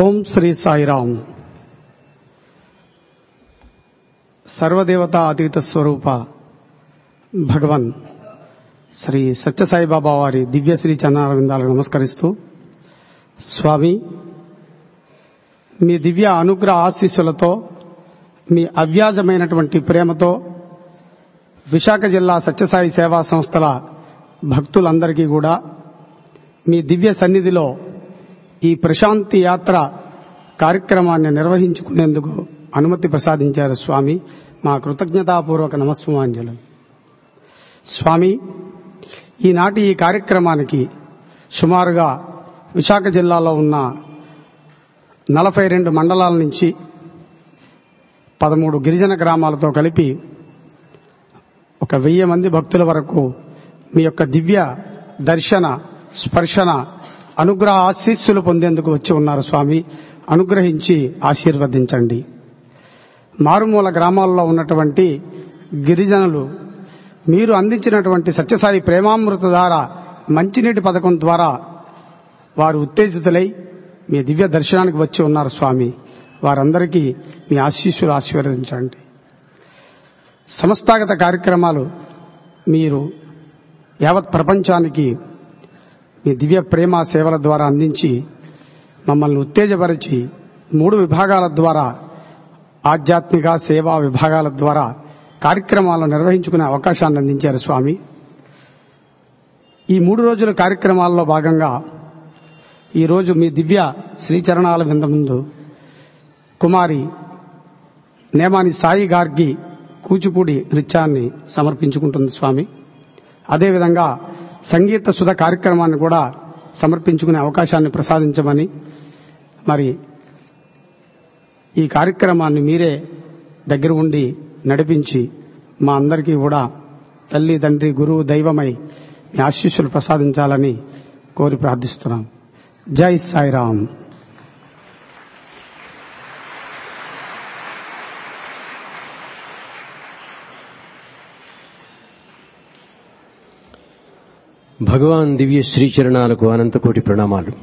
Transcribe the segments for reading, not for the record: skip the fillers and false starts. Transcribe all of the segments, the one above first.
ఓం శ్రీ సాయిరామ్. సర్వదేవతా అతీత స్వరూప భగవన్ శ్రీ సత్యసాయిబాబా వారి దివ్య శ్రీ చరణారవిందాలకు నమస్కరిస్తూ, స్వామి, మీ దివ్య అనుగ్రహ ఆశీస్సులతో, మీ అవ్యాజమైనటువంటి ప్రేమతో విశాఖ జిల్లా సత్యసాయి సేవా సంస్థల భక్తులందరికీ కూడా మీ దివ్య సన్నిధిలో ఈ ప్రశాంతి యాత్ర కార్యక్రమాన్ని నిర్వహించుకునేందుకు అనుమతి ప్రసాదించారు. స్వామి, మా కృతజ్ఞతాపూర్వక నమస్సుమాంజలు. స్వామి, ఈనాటి ఈ కార్యక్రమానికి సుమారుగా విశాఖ జిల్లాలో ఉన్న 42 మండలాల నుంచి 13 గిరిజన గ్రామాలతో కలిపి ఒక 1000 మంది భక్తుల వరకు మీ యొక్క దివ్య దర్శన స్పర్శన అనుగ్రహ ఆశీస్సులు పొందేందుకు వచ్చి ఉన్నారు. స్వామి, అనుగ్రహించి ఆశీర్వదించండి. మారుమూల గ్రామాల్లో ఉన్నటువంటి గిరిజనులు మీరు అందించినటువంటి సత్యసాయి ప్రేమామృత ద్వారా మంచినీటి పథకం ద్వారా వారు ఉత్తేజితులై మీ దివ్య దర్శనానికి వచ్చి ఉన్నారు. స్వామి, వారందరికీ మీ ఆశీస్సులు ఆశీర్వదించండి. సంస్థాగత కార్యక్రమాలు మీరు యావత్ ప్రపంచానికి మీ దివ్య ప్రేమ సేవల ద్వారా అందించి మమ్మల్ని ఉత్తేజపరిచి 3 విభాగాల ద్వారా, ఆధ్యాత్మిక సేవా విభాగాల ద్వారా కార్యక్రమాలను నిర్వహించుకునే అవకాశాన్ని అందించారు. స్వామి, ఈ 3 రోజుల కార్యక్రమాల్లో భాగంగా ఈరోజు మీ దివ్య శ్రీచరణాల వింద ముందు కుమారి నేమాని సాయి గార్గి కూచిపూడి నృత్యాన్ని సమర్పించుకుంటుంది. స్వామి, అదేవిధంగా సంగీత సుధ కార్యక్రమాన్ని కూడా సమర్పించుకునే అవకాశాన్ని ప్రసాదించమని, మరి ఈ కార్యక్రమాన్ని మీరే దగ్గర ఉండి నడిపించి మా అందరికీ కూడా తల్లి, తండ్రి, గురువు, దైవమై మీ ఆశీస్సులు ప్రసాదించాలని కోరి ప్రార్థిస్తున్నాం. జై సాయిరామ్. భగవాన్ దివ్య శ్రీచరణాలకు అనంతకోటి ప్రణామాలు.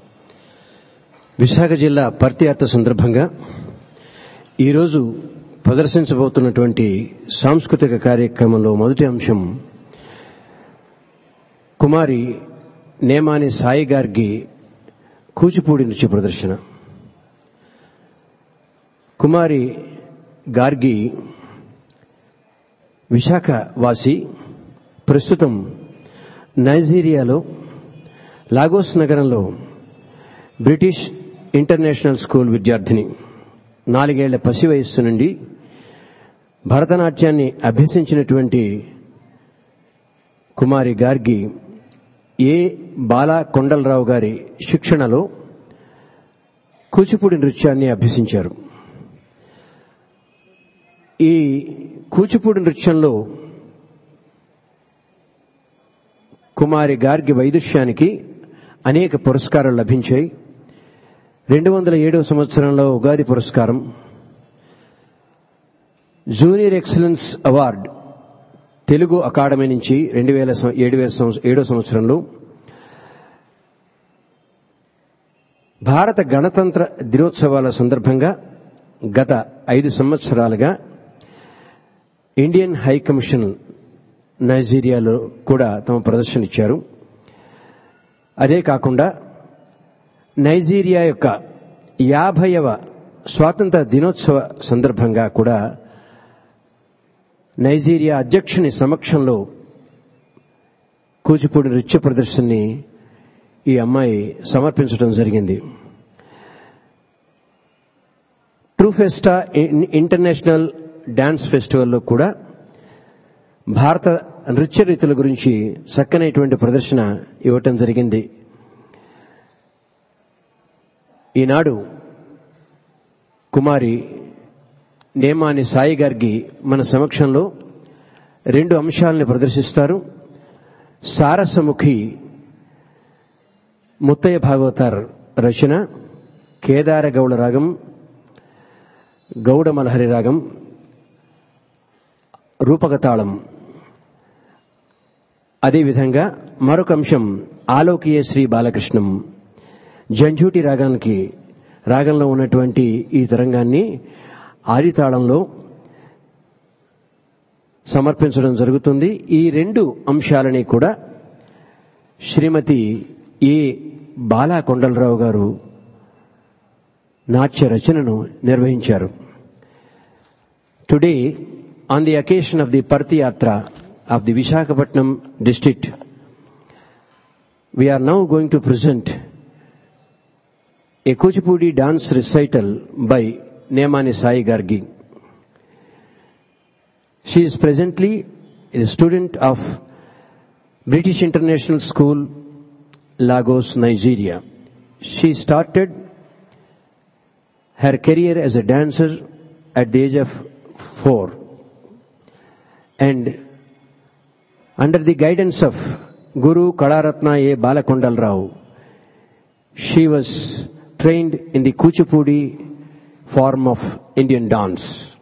విశాఖ జిల్లా పర్తియాత్ర సందర్భంగా ఈరోజు ప్రదర్శించబోతున్నటువంటి సాంస్కృతిక కార్యక్రమంలో మొదటి అంశం కుమారి నేమాని సాయి గార్గి కూచిపూడి నృత్య ప్రదర్శన. కుమారి గార్గి విశాఖ వాసి, ప్రస్తుతం నైజీరియాలో లాగోస్ నగరంలో బ్రిటిష్ ఇంటర్నేషనల్ స్కూల్ విద్యార్థిని. 4 ఏళ్ల పసి వయస్సు నుండి భరతనాట్యాన్ని అభ్యసించినటువంటి కుమారి గార్గి ఏ బాలా కొండలరావు గారి శిక్షణలో కూచిపూడి నృత్యాన్ని అభ్యసించారు. ఈ కూచిపూడి నృత్యంలో కుమారి గార్గి వైదుష్యానికి అనేక పురస్కారాలు లభించాయి. 2007వ సంవత్సరంలో ఉగాది పురస్కారం, junior excellence award Telugu academy నుంచి 2007వ సంవత్సరంలో, భారత గణతంత్ర దినోత్సవాల సందర్భంగా గత 5 సంవత్సరాలుగా ఇండియన్ హై కమిషన్ నైజీరియాలో కూడా తమ ప్రదర్శన ఇచ్చారు. అదే కాకుండా నైజీరియా యొక్క 50వ స్వాతంత్ర దినోత్సవ సందర్భంగా కూడా నైజీరియా అధ్యక్షుని సమక్షంలో కూచిపూడి నృత్య ప్రదర్శనని ఈ అమ్మాయి సమర్పించడం జరిగింది. ట్రూ ఫెస్టా ఇంటర్నేషనల్ డాన్స్ ఫెస్టివల్లో కూడా భారత నృత్య రీతుల గురించి చక్కనైనటువంటి ప్రదర్శన ఇవ్వటం జరిగింది. ఈనాడు కుమారి నేమాని సాయి గార్గి మన సమక్షంలో 2 అంశాలను ప్రదర్శిస్తారు. సారసముఖి ముత్తయ్య భాగవతార్ రచన, కేదార గౌడ రాగం, గౌడమలహరి రాగం, రూపకతాళం. అదేవిధంగా మరొక అంశం ఆలోకియే శ్రీ బాలకృష్ణం, జంఝూటి రాగానికి రాగంలో ఉన్నటువంటి ఈ తరంగాన్ని ఆదితాళంలో సమర్పించడం జరుగుతుంది. ఈ రెండు అంశాలని కూడా శ్రీమతి ఏ బాలా కొండలరావు గారు నాట్య రచనను నిర్వహించారు. Today, on the occasion of the Parthi Yatra of the Visakhapatnam district, we are now going to present a Kuchipudi dance recital by Nemani Sai Gargi. She is presently a student of British International School, Lagos, Nigeria. She started her career as a dancer at the age of 4. And under the guidance of Guru Kalaratna A. Balakondalrao, she was trained in the Kuchipudi form of Indian dance.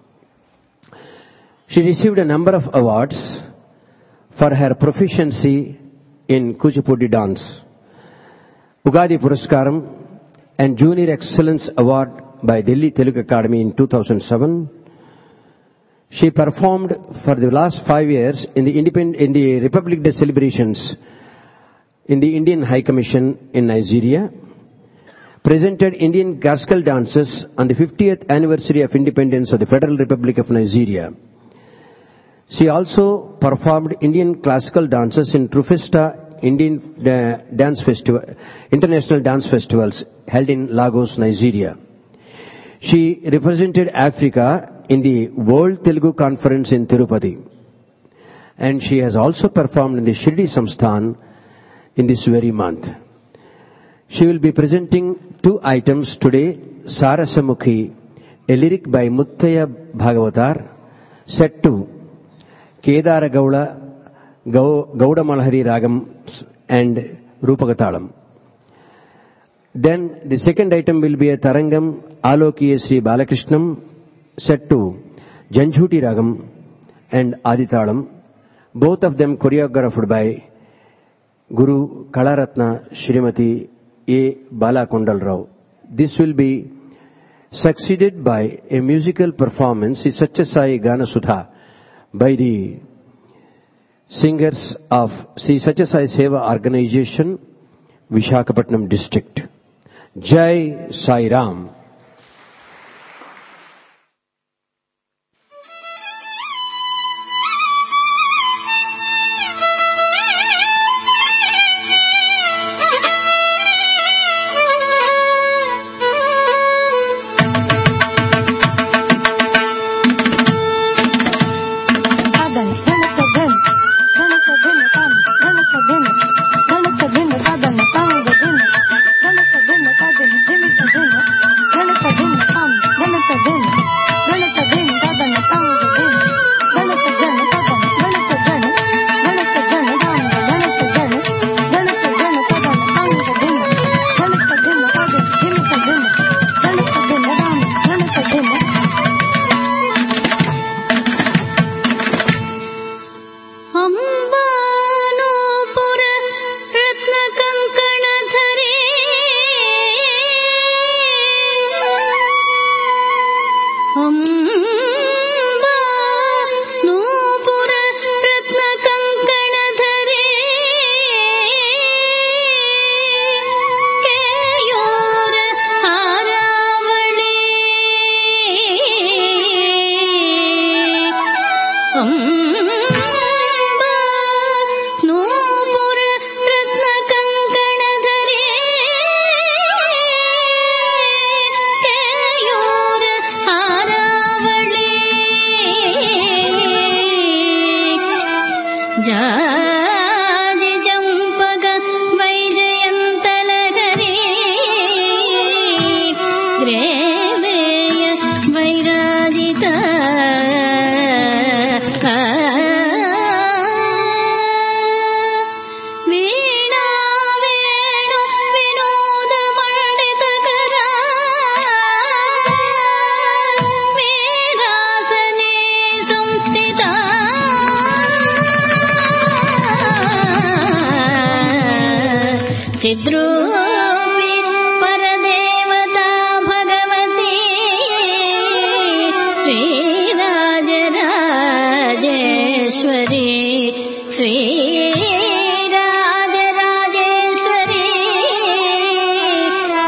She received a number of awards for her proficiency in Kuchipudi dance. Ugadi Puraskaram and Junior Excellence Award by Delhi Telugu Academy in 2007. She performed for the last 5 years in the Republic Day celebrations in the Indian High Commission in Nigeria, presented Indian classical dances on the 50th anniversary of independence of the Federal Republic of Nigeria. She also performed Indian classical dances in Trufesta Indian Dance Festival, International Dance Festivals held in Lagos, Nigeria. She represented Africa in the World Telugu Conference in Tirupati. And she has also performed in the Shirdi Samsthan in this very month. She will be presenting 2 items today, Sarasamukhi, a lyric by Muttaya Bhagavatar, set to Kedara Gauda Malhari Ragam and Rupagatalam. Then the second item will be a Tarangam Alokiya Sri Balakrishnam, set to Janjhuti Ragam and Aditalam, both of them choreographed by Guru Kalaratna Shrimati A. Bala Kondalrao. This will be succeeded by a musical performance, Satyasai Ganasudha, by the singers of Sri Satyasai Seva Organization, Visakhapatnam district. Jai Sai Ram. Dana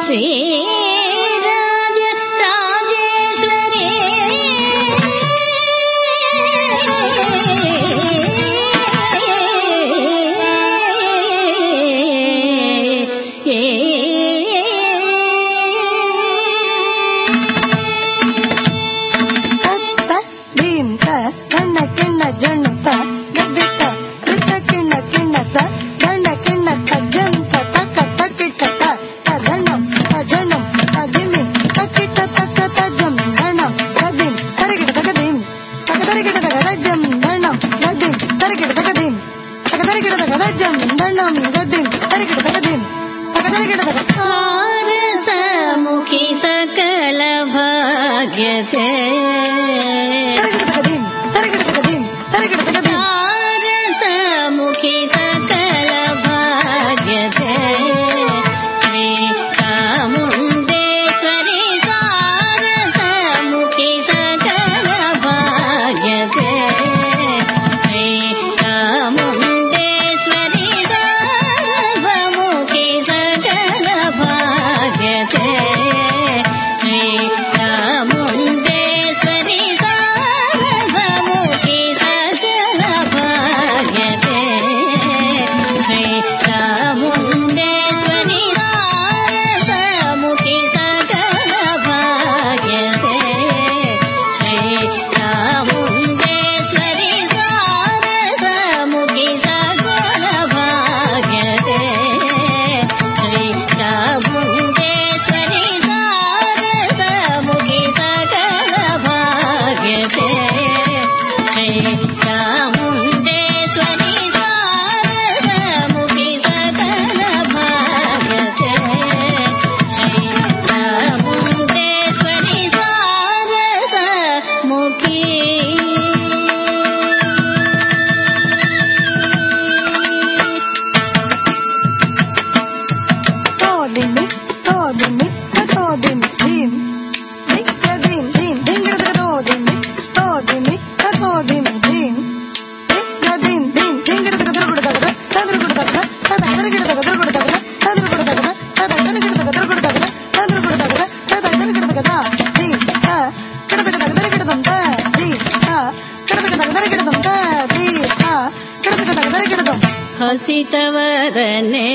हसितवदने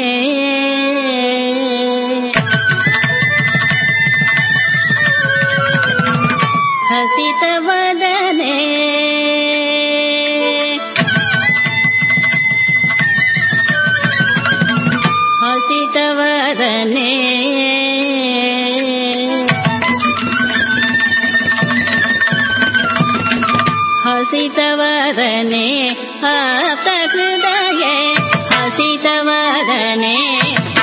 हसितवदने हसितवदने हसितवदने आप्तहृदये हसितवदने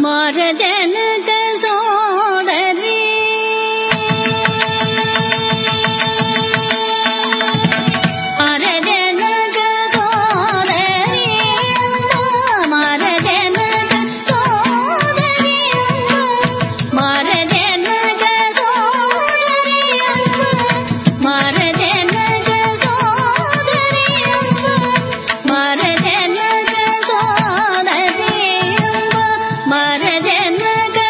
మారజనక సోదరి మరజనక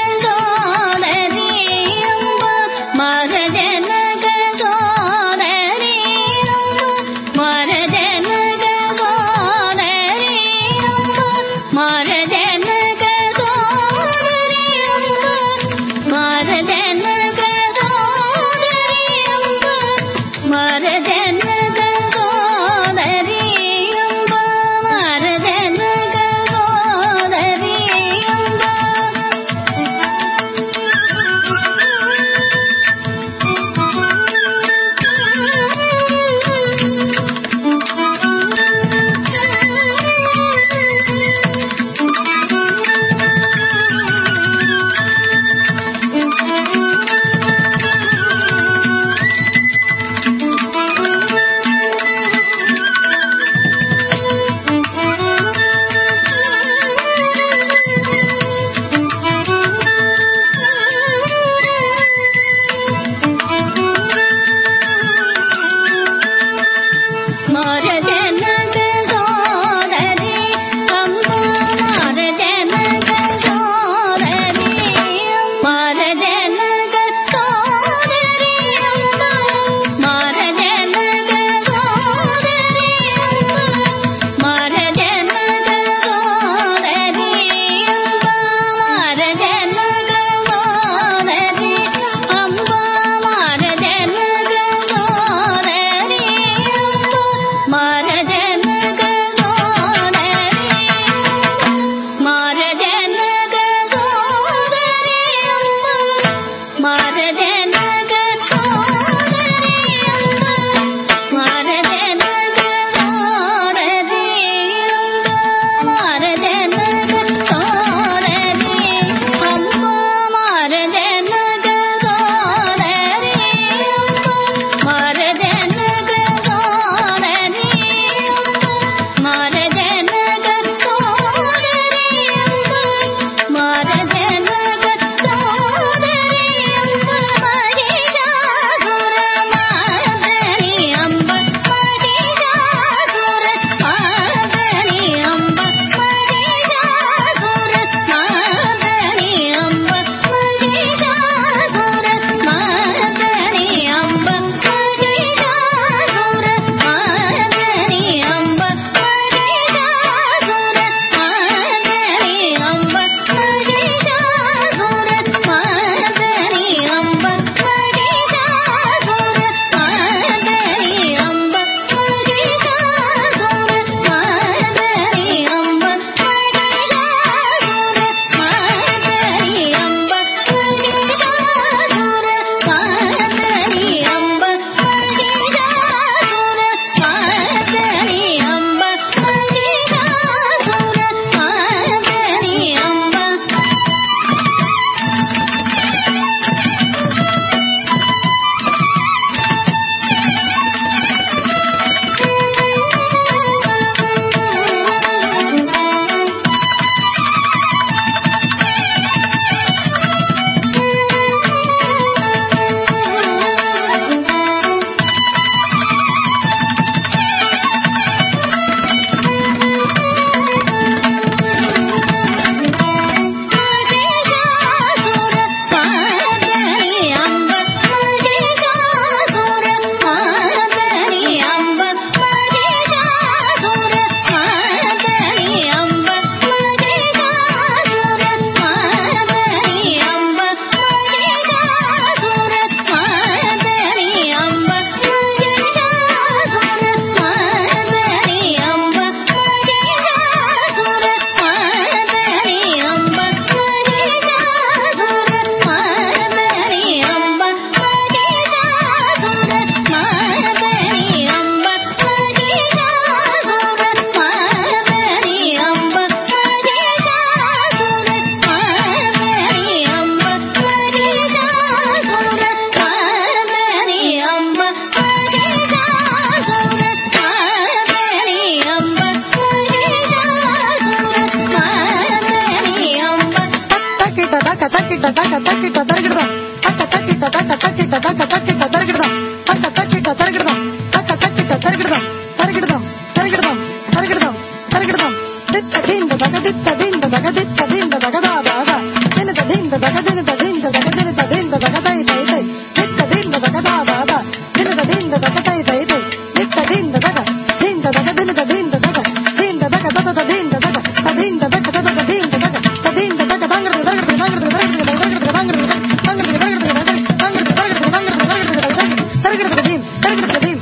Target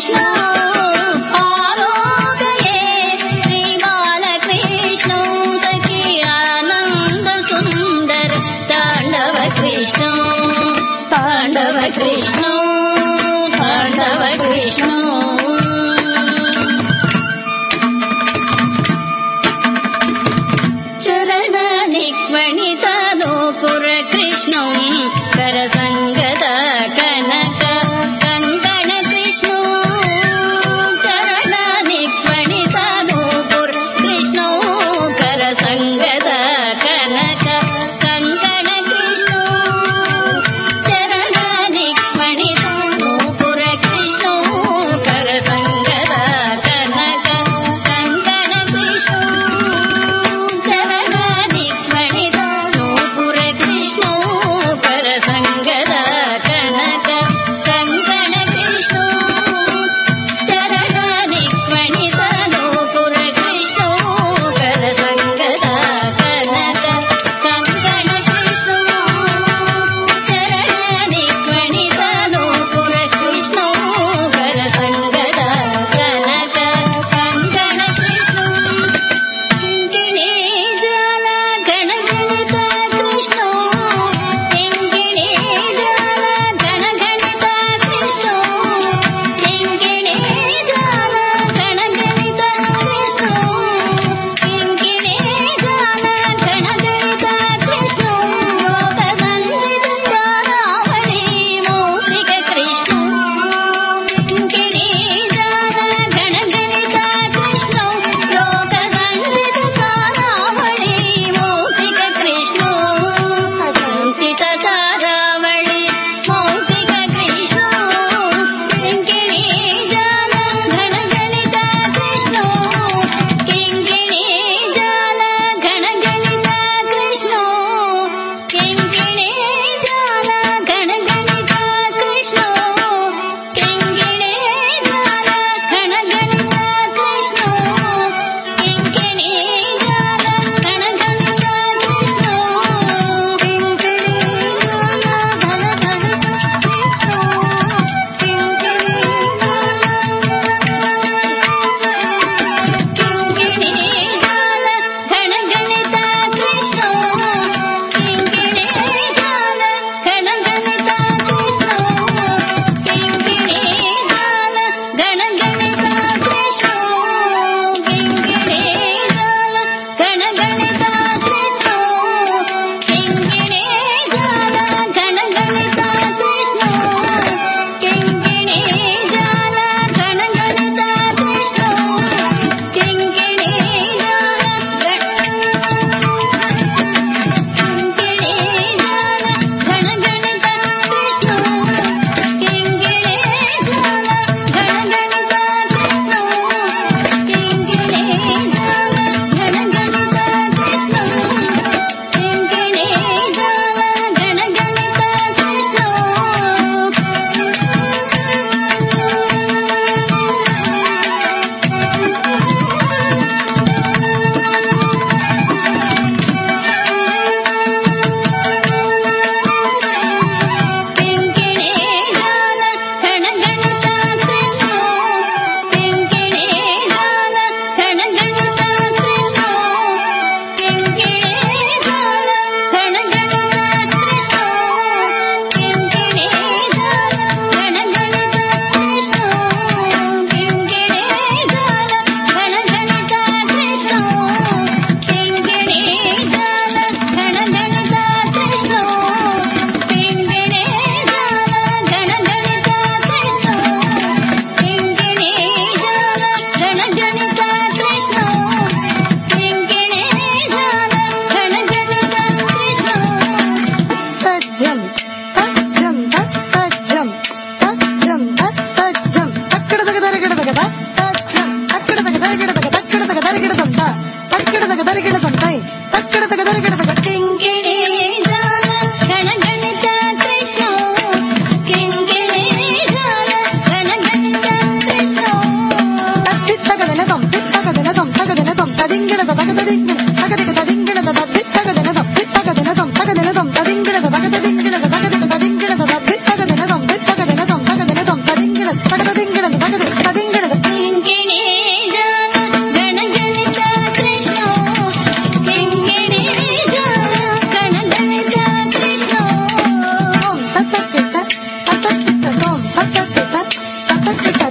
कृष्णो आलोकये श्रीबालकृष्णो सखी आनन्द सुन्दर ताण्डव कृष्णो ताण्डव कृष्णो ताण्डव कृष्णो चरण निक्वणित नूपुर कृष्णो करसङ्गत कनक कङ्कण कृष्णो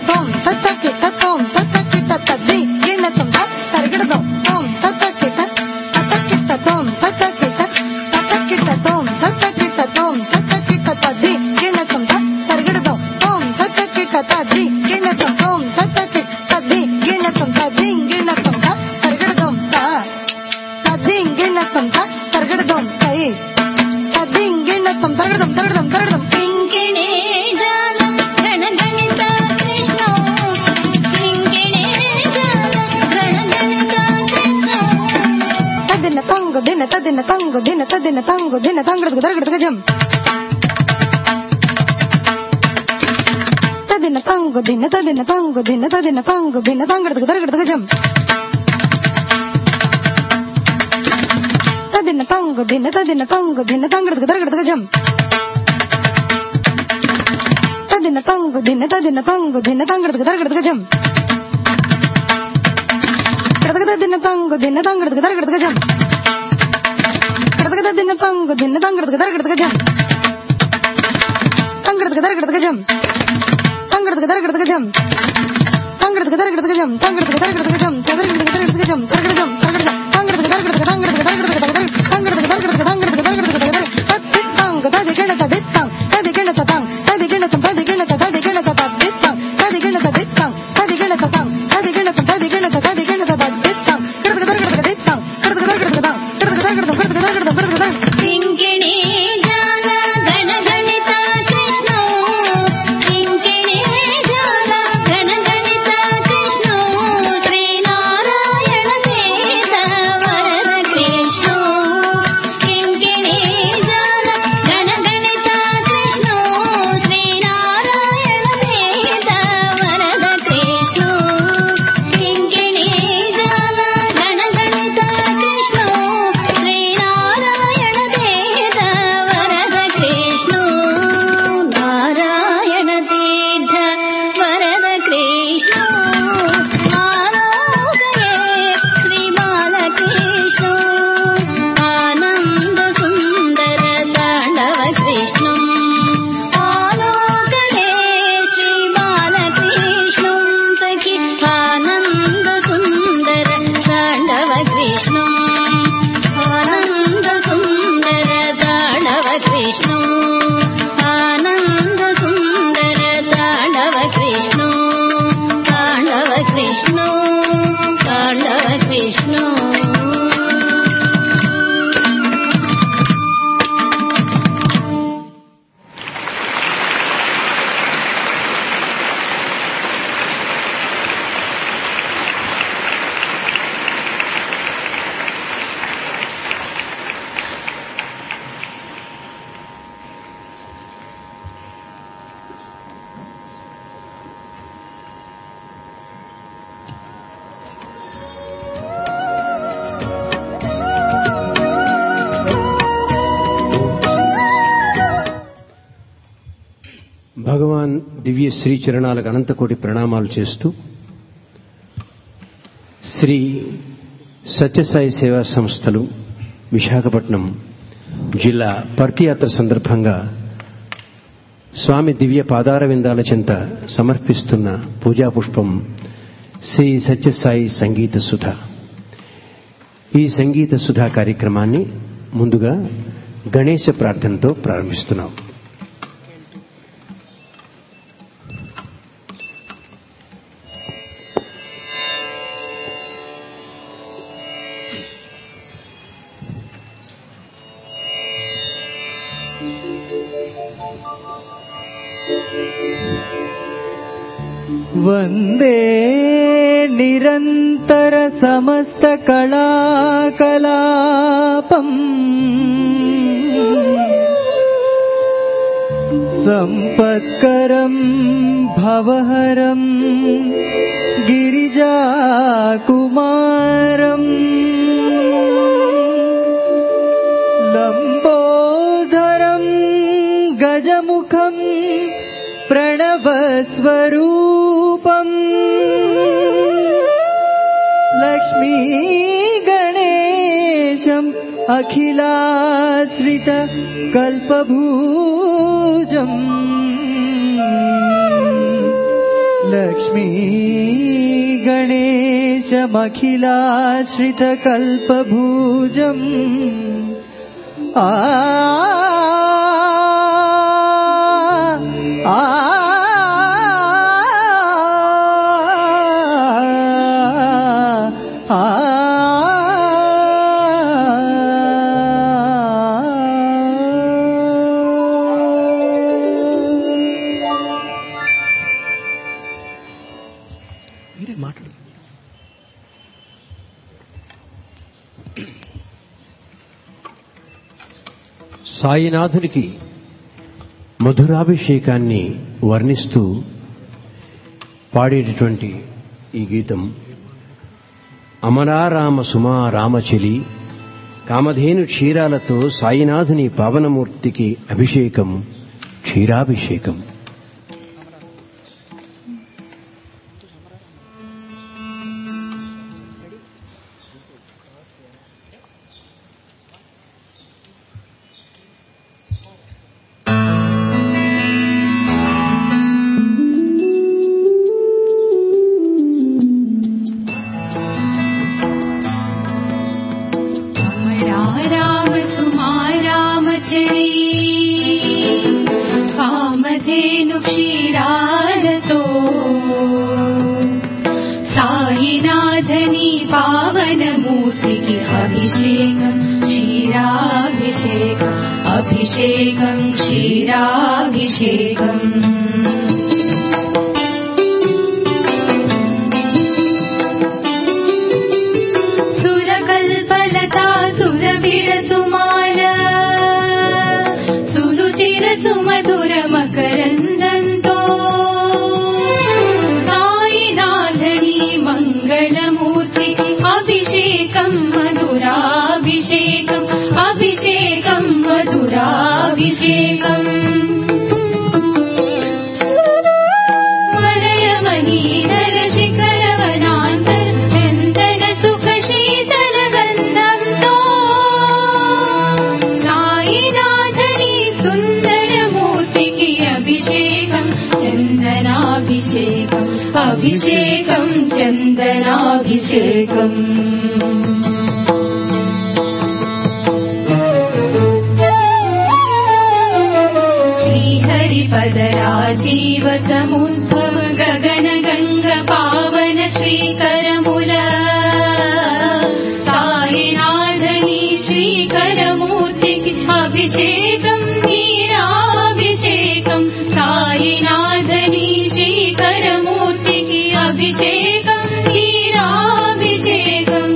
తోం తత్తకిట తోం తత్తకిట తద్ది గిణతం తరగడదం తోం తత్తకిట తత్తకిట తోం తత్తకిట తత్తకిట తోం తత్తకిట తోం తత్తకిట తద్ది గిణతం తరగడదం తోం తత్తకిట తద్ది గిణతం తోం తత్తకిట తద్ది గిణతం తద్ది గిణతం తరగడదం తద్ది గిణతం తరగడదం తై తద్ది గిణతం తరగడదం తరగడదం తరగడదం కింకిణీ జాల గణగణిత కృష్ణ కింకిణీ జాల గణగణిత కృష్ణ తదిన తంగు దిన తదిన తంగు దిన తదిన తంగు దిన తంగడదు దరగడదు గజం తదిన తంగు దిన తదిన తంగు దిన తదిన తంగు దిన తంగడదు దరగడదు గజం తదిన తంగు దిన తదిన తంగు దిన తంగడదు దరగడదు గజం తదిన తంగు దిన తదిన తంగు దిన తంగడదు దరగడదు గజం దిన తంగు దిన తంగడదు దరగడదు గజం దిన తంగు దిన తంగడదు దరగడదు గజం తంగడదు దరగడదు గజం తంగడదు దరగడదు గజం తంగడదు దరగడదు గజం తంగడదు దరగడదు గజం దరగడదు దరగడదు గజం దరగడదు దరగడదు తంగడదు దరగడదు తంగడదు దరగడదు తంగడదు దరగడదు తంగడదు దరగడదు తత్తిత్తంగ తది గణత దిత్తం తది గణత తం తది గణతం తది గణత తది గణత తద్దిత్తం తది గణత దిత్తం తది గణత తం తది గణతం తది గణత తది గణత తద్దిత్తం కడదు దరగడదు దిత్తం కడదు దరగడదు తం కడదు దరగడదు కడదు దరగడదు కడదు దరగడదు కింకిణీ జాల గణగణిత కృష్ణ కింకిణీ జాల గణగణిత కృష్ణ శ్రీనారాయణ తీర్థ వరద కృష్ణ కింకిణీ జాల గణగణిత కృష్ణ శ్రీనారాయణ తీర్థ వరద కృష్ణ కింకిణీ జాల గణగణిత కృష్ణ శ్రీనారాయణ తీర్థ వరద కృష్ణ నారాయణ తీర్థ వరద కృష్ణ ఆలోకయే శ్రీ బాలకృష్ణ ఆనంద సుందర తాండవ కృష్ణ ఆలోకయే శ్రీ బాలకృష్ణ సఖి ఆనంద సుందర తాండవ కృష్ణ ఆనంద సుందర తాండవ కృష్ణ ఆనంద సుందర తాండవ కృష్ణ తాండవ కృష్ణ తాండవ కృష్ణ భగవాన్ దివ్య శ్రీ చరణాలకు అనంతకోటి ప్రణామాలు చేస్తూ శ్రీ సత్యసాయి సేవా సంస్థలు విశాఖపట్నం జిల్లా పర్తియాత్ర సందర్భంగా స్వామి దివ్య పాదార విందాల చెంత సమర్పిస్తున్న పూజా పుష్పం శ్రీ సత్యసాయి సంగీత సుధ. ఈ సంగీత సుధా కార్యక్రమాన్ని ముందుగా గణేశ ప్రార్థనతో ప్రారంభిస్తున్నాం. वन्दे निरन्तर समस्त कलाकलापम् सम्पत्करं भवहरं गिरिजाकुमारम् लम्बोदरं गजमुखं प्रणवस्वरूपम् लक्ष्मी गणेशम् अखिलाश्रित कल्पभूजम् लक्ष्मी गणेशमखिलाश्रितकल्पभुजम् సాయినాథునికి మధురాభిషేకాన్ని వర్ణిస్తూ పాడేటటువంటి ఈ గీతం అమరారామ సుమా రామచలి కామధేను క్షీరాలతో సాయినాథుని పావనమూర్తికి అభిషేకం క్షీరాభిషేకం. अभिषेकं क्षीराभिषेकम् सुरकल्पलता सुरभिडसुमाल सुरुचिर सुमधुर मकरन्दन्तो सायिनाथनी मङ्गलमूर्ति अभिषेकं मधुराभिषेकम् अभिषेकं मधुराभिषेकम् वलयमणिधर शिखरवनान्तर चन्दन सुख शीतलगन्धंतो सायिनाथनी सुन्दरमूर्तिकी अभिषेकं चन्दनाभिषेकम् अभिषेकं चन्दनाभिषेकम् पदराजीव समुद्भव गगन गंग पावन श्रीकरमुल सायिनाथनी श्रीकरमूर्तिकी अभिषेकं नीराभिषेकं सायिनाथनी श्रीकरमूर्तिकी अभिषेकं नीराभिषेकम्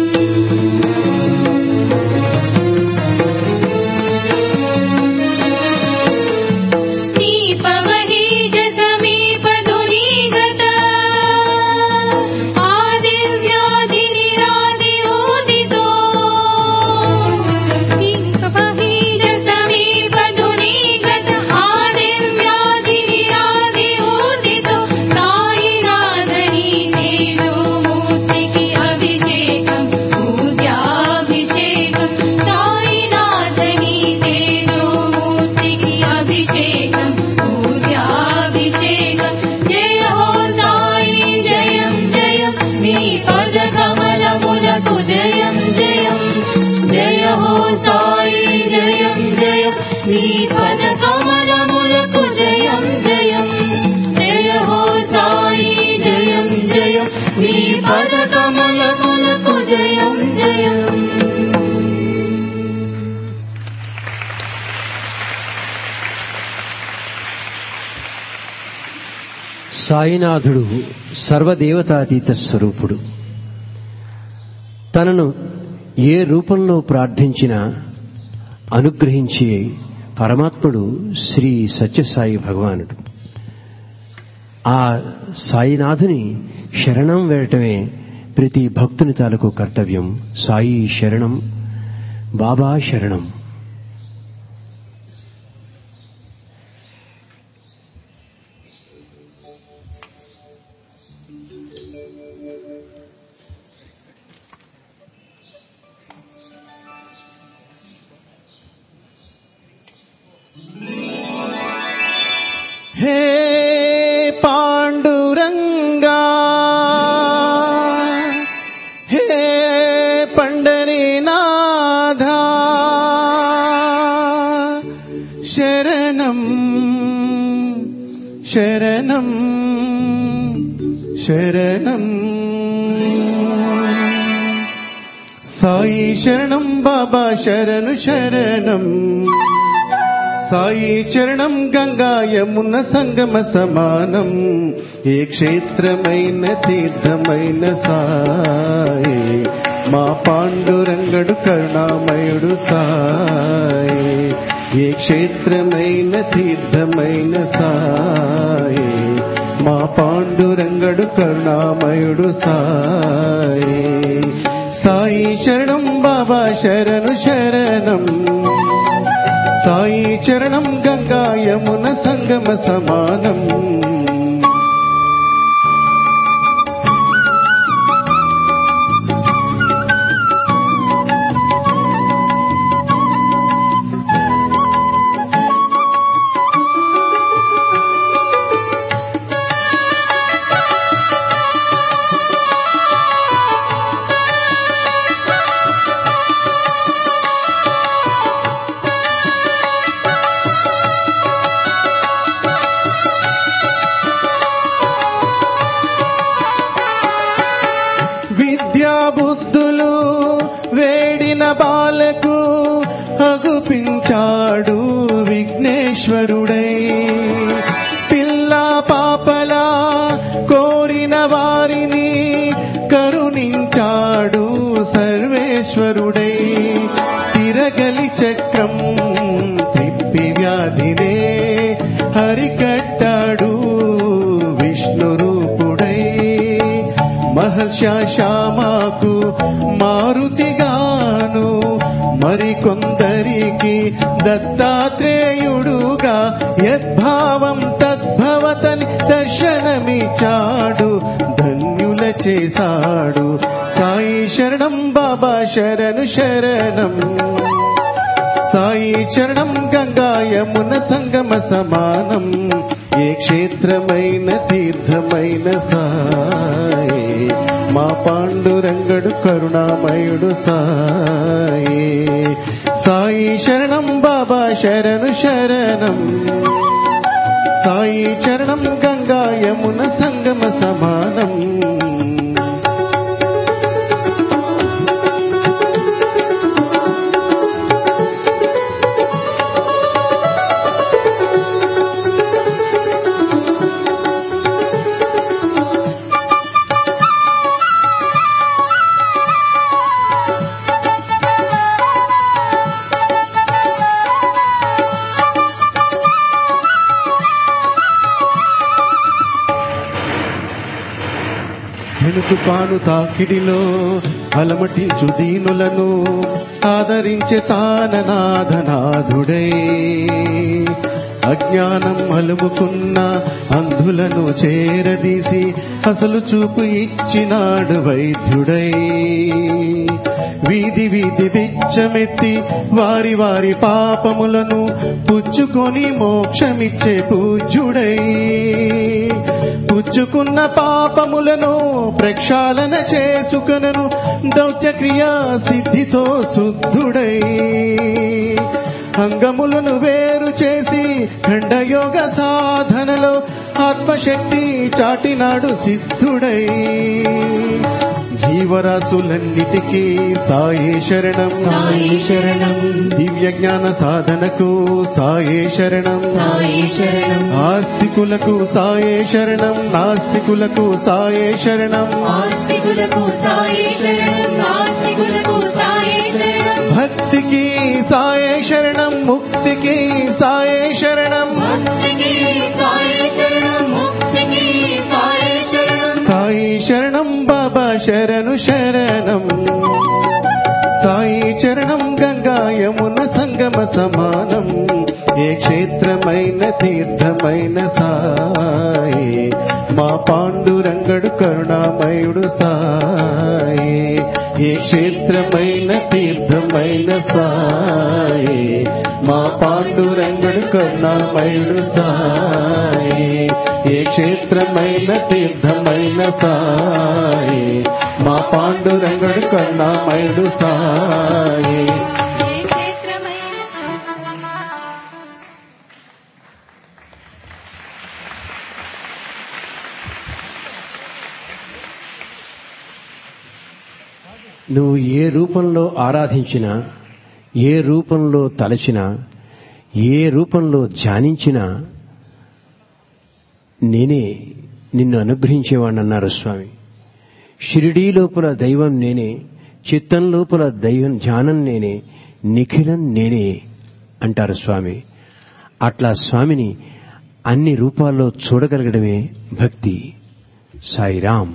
సాయినాథుడు సర్వదేవతాతీత స్వరూపుడు. తనను ఏ రూపంలో ప్రార్థించినా అనుగ్రహించే పరమాత్ముడు శ్రీ సత్యసాయి భగవానుడు. ఆ సాయినాథుని శరణం వేడటమే ప్రతి భక్తుని తాలూకు కర్తవ్యం. సాయి శరణం, బాబా శరణం. हे पाण्डुरङ्ग శరణం. సాయి శరణం బాబా శరణు శరణం. సాయి చరణం గంగా యమున సంగమ సమానం. ఏ క్షేత్రమైన తీర్థమైన సాయి మా పాండురంగడు కరుణామయుడు సాయి. ఏ క్షేత్రమైన తీర్థమైన సాయి మా పాండురంగడు కరుణామయుడు సాయి. సాయి శరణం బాబా శరణు శరణం. సాయి చరణం గంగా యమున సంగమ సమానం. విద్యాబుద్ధులు వేడిన బాలకు అగుపించాడు విఘ్నేశ్వరుడై. పిల్ల పాపలా కోరిన వారిని కరుణించాడు సర్వేశ్వరుడై. తిరగలి చక్రం త్రిప్పి వ్యాధినే హరికట్టాడు విష్ణు రూపుడై. మహర్షామాకు మారుతిగాను మరికొందరికి దత్తాత్రేయుడుగా యద్భావం తద్భవతని దర్శనమిచ్చాడు ధన్యుల చేశాడు. సాయి శరణం బాబా శరణు శరణం. సాయి చరణం గంగా యమున సంగమ సమానం. ఏ క్షేత్రమైన తీర్థమైన సాయి మా పాండురంగడు కరుణామయుడు సాయి. సాయి శరణం బాబా శరణు శరణం. సాయి చరణం గంగా యమున సంగమ సమానం. తుపాను తాకిడిలో అలమటించు దీనులను ఆదరించే తాననాథనాథుడై. అజ్ఞానం అలుముకున్న అంధులను చేరదీసి అసలు చూపు ఇచ్చినాడు వైద్యుడై. వీధి వీధి బిచ్చమెత్తి వారి వారి పాపములను పుచ్చుకొని మోక్షమిచ్చే పూజ్యుడై. పుచ్చుకున్న పాపములను ప్రక్షాళన చేసుకొనను దౌత్యక్రియా సిద్ధితో శుద్ధుడై. అంగములను వేరు చేసి ఖండయోగ సాధనలో ఆత్మశక్తి చాటినాడు సిద్ధుడై. జీవరాశులన్నిటికీ సాయే శరణం. సాయి శరణం. దివ్య జ్ఞాన సాధనకు సాయే శరణం. సాయి శరణం. ఆస్తికులకు సాయే శరణం. నాస్తికులకు సాయే శరణం. ఆస్తికులకు సాయి శరణం. నాస్తికులకు సాయి శరణం. భక్తికి సాయే శరణం. ముక్తికి సాయే శరణం. భక్తికి సాయి శరణం. ముక్తికి సాయి శరణం. సాయి శరణం బాబా శరణు శరణం. సాయి చరణం గంగా యమున సంగమ సమానం. ఏ క్షేత్రమైన తీర్థమైన సాయి మా పాండురంగడు కరుణామయుడు సాయి. ఏ క్షేత్రమైన తీర్థమైన సాయి మా పాండురంగడు కరుణామయుడు సాయి. ఏ క్షేత్రమైన తీర్థమైన సాయి మా పాండురంగడు కరుణామయుడు సాయి. నువ్వు ఏ రూపంలో ఆరాధించినా, ఏ రూపంలో తలచినా, ఏ రూపంలో ధ్యానించినా నేనే నిన్ను అనుగ్రహించేవాడినన్నారు స్వామి. షిరిడీ లోపల దైవం నేనే, చిత్తం లోపల దైవం ధ్యానం నేనే, నిఖిలం నేనే అంటారు స్వామి. అట్లా స్వామిని అన్ని రూపాల్లో చూడగలగడమే భక్తి. సాయిరాం.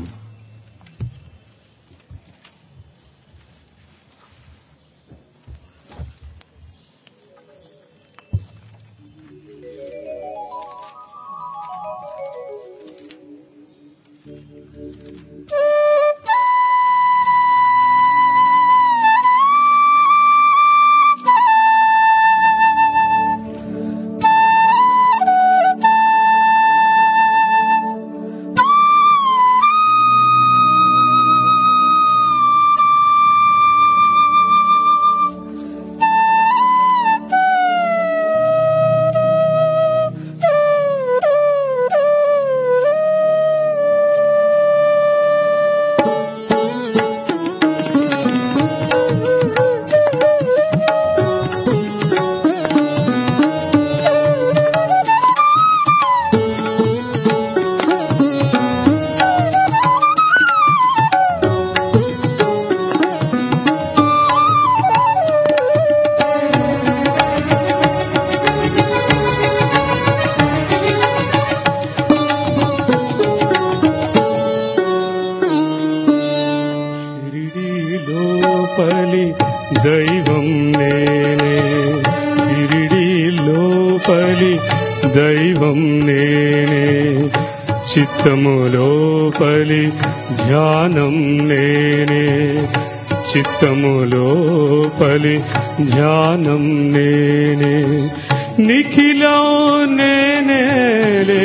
దైవం నేనే, షిరిడి లోపలి దైవం నేనే, చిత్తము లోపలి ధ్యానం నేనే, చిత్తము లోపలి ధ్యానం నేనే, నిఖిలం నేనేలే,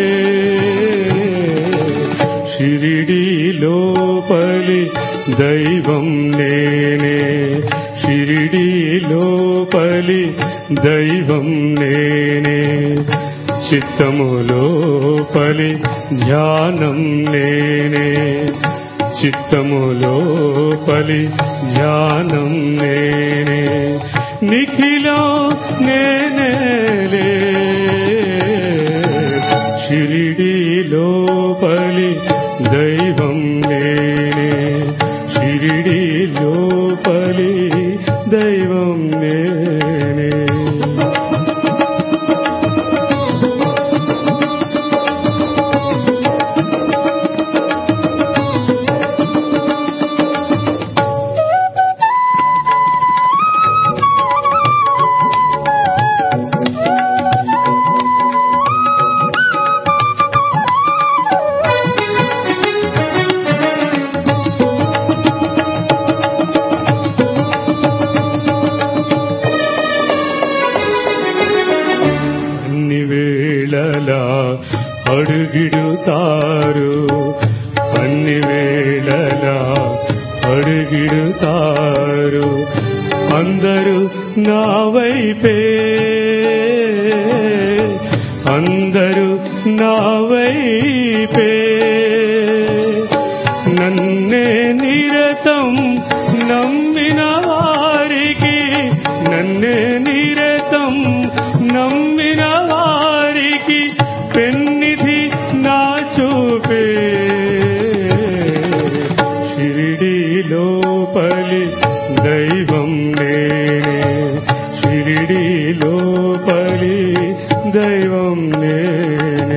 షిరిడి లోపలి దైవం నేనే, షిరిడి లోపలి దైవం నేనే, చిత్తము లోపలి ధ్యానం నేనే, చిత్తము లోపలి ధ్యానం నేనే, నిఖిలం నేనేలే, షిరిడి లోపలి దైవం నేనే, షిరిడి లోపలి దైవం నేనే. అడుగిడుతారు అన్ని వేళలా అడుగిడుతారు, అందరూ నా వైపే, అందరూ నా వైపే, నన్నే నిరతం నమ్మిన వారికి, నన్నే నిరతం నమ్మిన వారికి పెన్నిధి నా చూపే, షిరిడి లోపలి దైవం నేనే, షిరిడి లోపలి దైవం నేనే.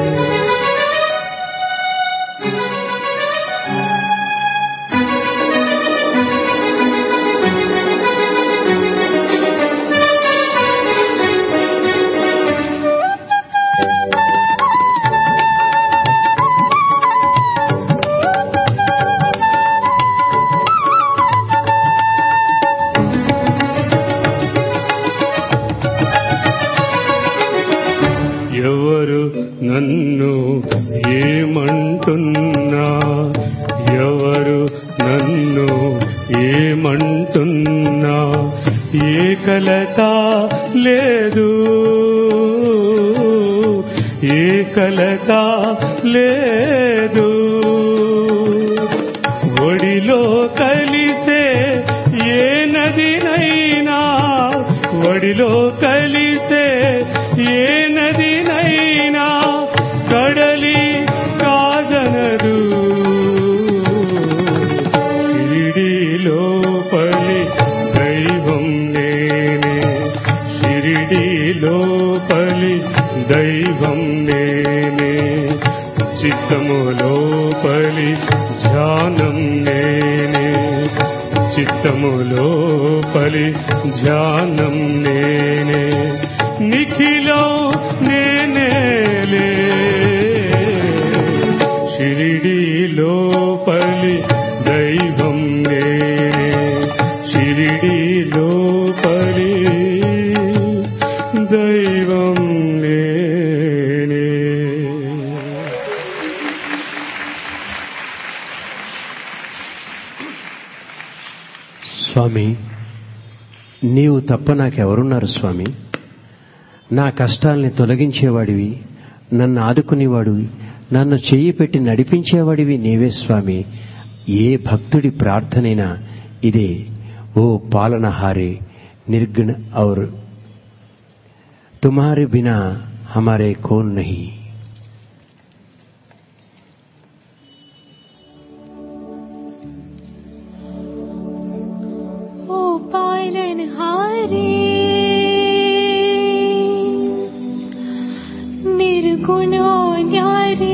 ఎవరు నన్ను ఏమంటున్నా, ఎవరు నన్ను ఏమంటున్నా, ఏ కలత లేదు, ఏ కలత లేదు, ఒడిలో కలిసే ఏ నదినైనా కడలి కాదనదు షిరిడీలోపలి దైవం నేనే షిరిడీలోపలి దైవం నేనే చిత్తములోపలి ధ్యానం నేనే చిత్తములోపలి ధ్యానం నేనే నిఖిలం నేనేలే షిరిడీలోపలి దైవం నేనే షిరిడీలోపలి దైవం నేనే. స్వామి, నీవు తప్ప నాకెవరున్నారు స్వామి? నా కష్టాల్ని తొలగించేవాడివి, నన్ను ఆదుకునేవాడివి, నన్ను చెయ్యి పెట్టి నడిపించేవాడివి నీవే స్వామి. ఏ భక్తుడి ప్రార్థనైనా ఇదే, ఓ పాలనహారే నిర్గుణ और तुम्हारे बिना हमारे कौन नहीं. ओ पालनहारे निर्गुण न्यारे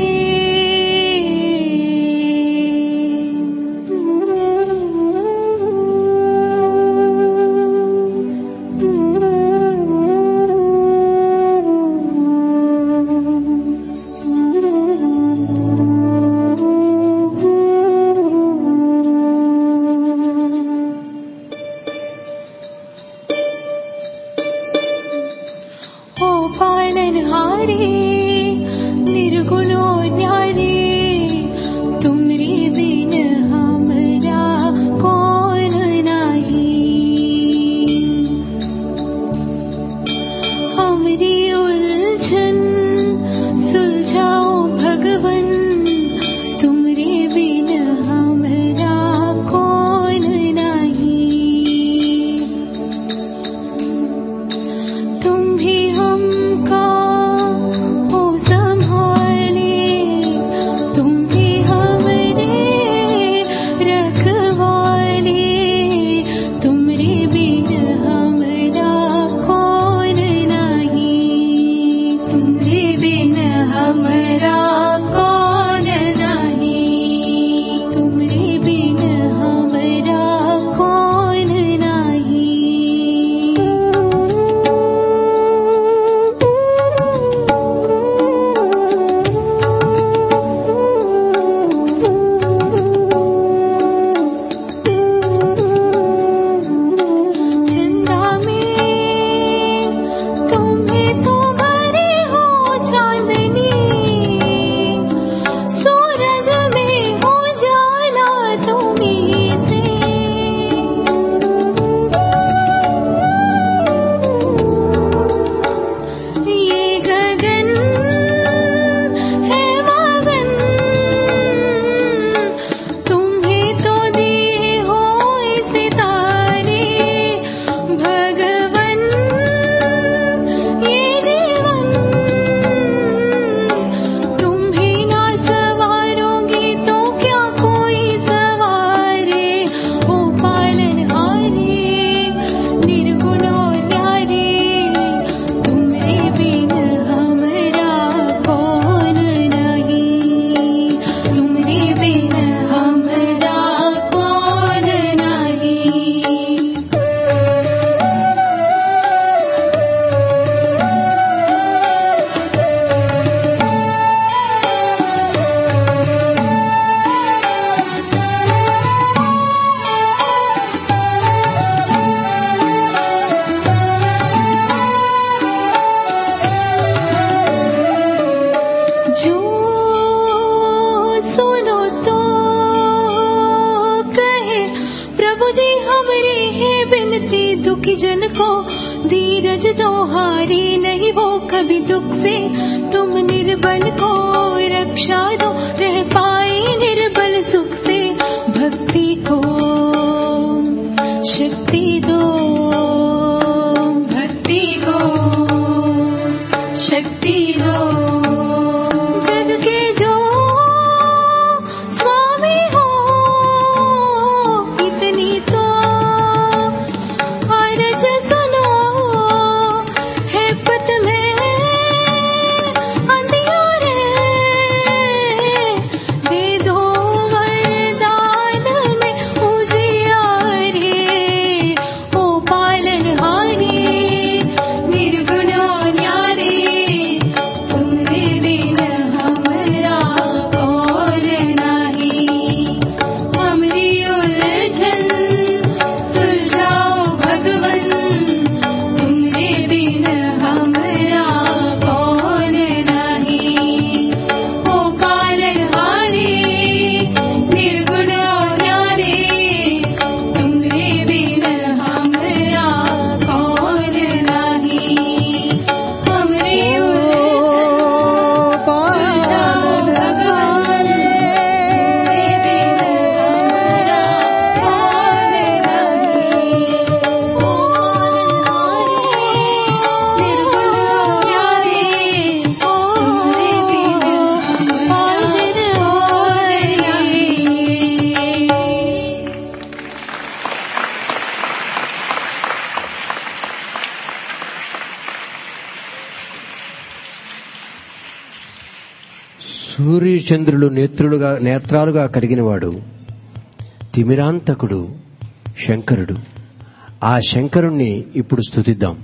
సూర్యచంద్రులు నేత్రాలుగా కలిగినవాడు, తిమిరాంతకుడు శంకరుడు. ఆ శంకరుణ్ణి ఇప్పుడు స్తుతిద్దాం.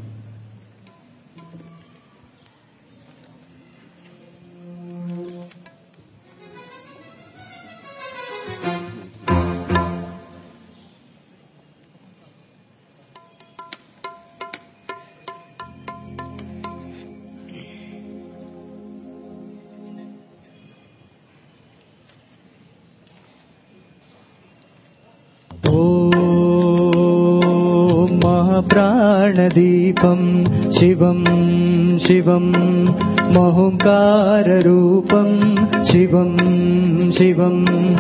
प्राणदीपं शिवं शिवं महोङ्काररूपं शिवं शिवं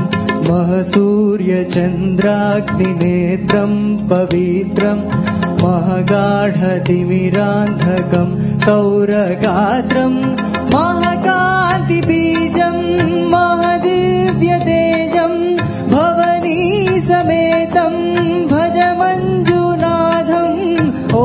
महसूर्यचन्द्राग्निनेत्रं पवित्रं महगाढतिमिरान्धकं सौरगात्रं महकान्तिबीजं महदिव्यतेजं भवनी समेतं भज मञ्जुनाथम्. ॐ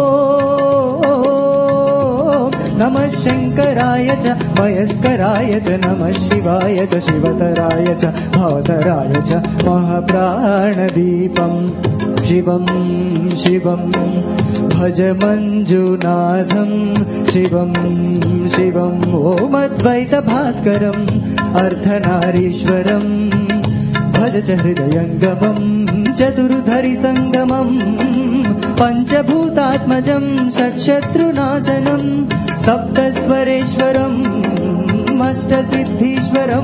नमः शङ्कराय च मयस्कराय च नमः शिवाय च शिवतराय च भवतराय च महाप्राणदीपं शिवं शिवं भज मञ्जुनाथं शिवं शिवं. ओमद्वैतभास्करम् अर्धनारीश्वरं भज च हृदयङ्गमं चतुर्धरि सङ्गमम् पञ्चभूतात्मजं षट्शत्रुनाशनं सप्तस्वरेश्वरम् अष्टसिद्धीश्वरं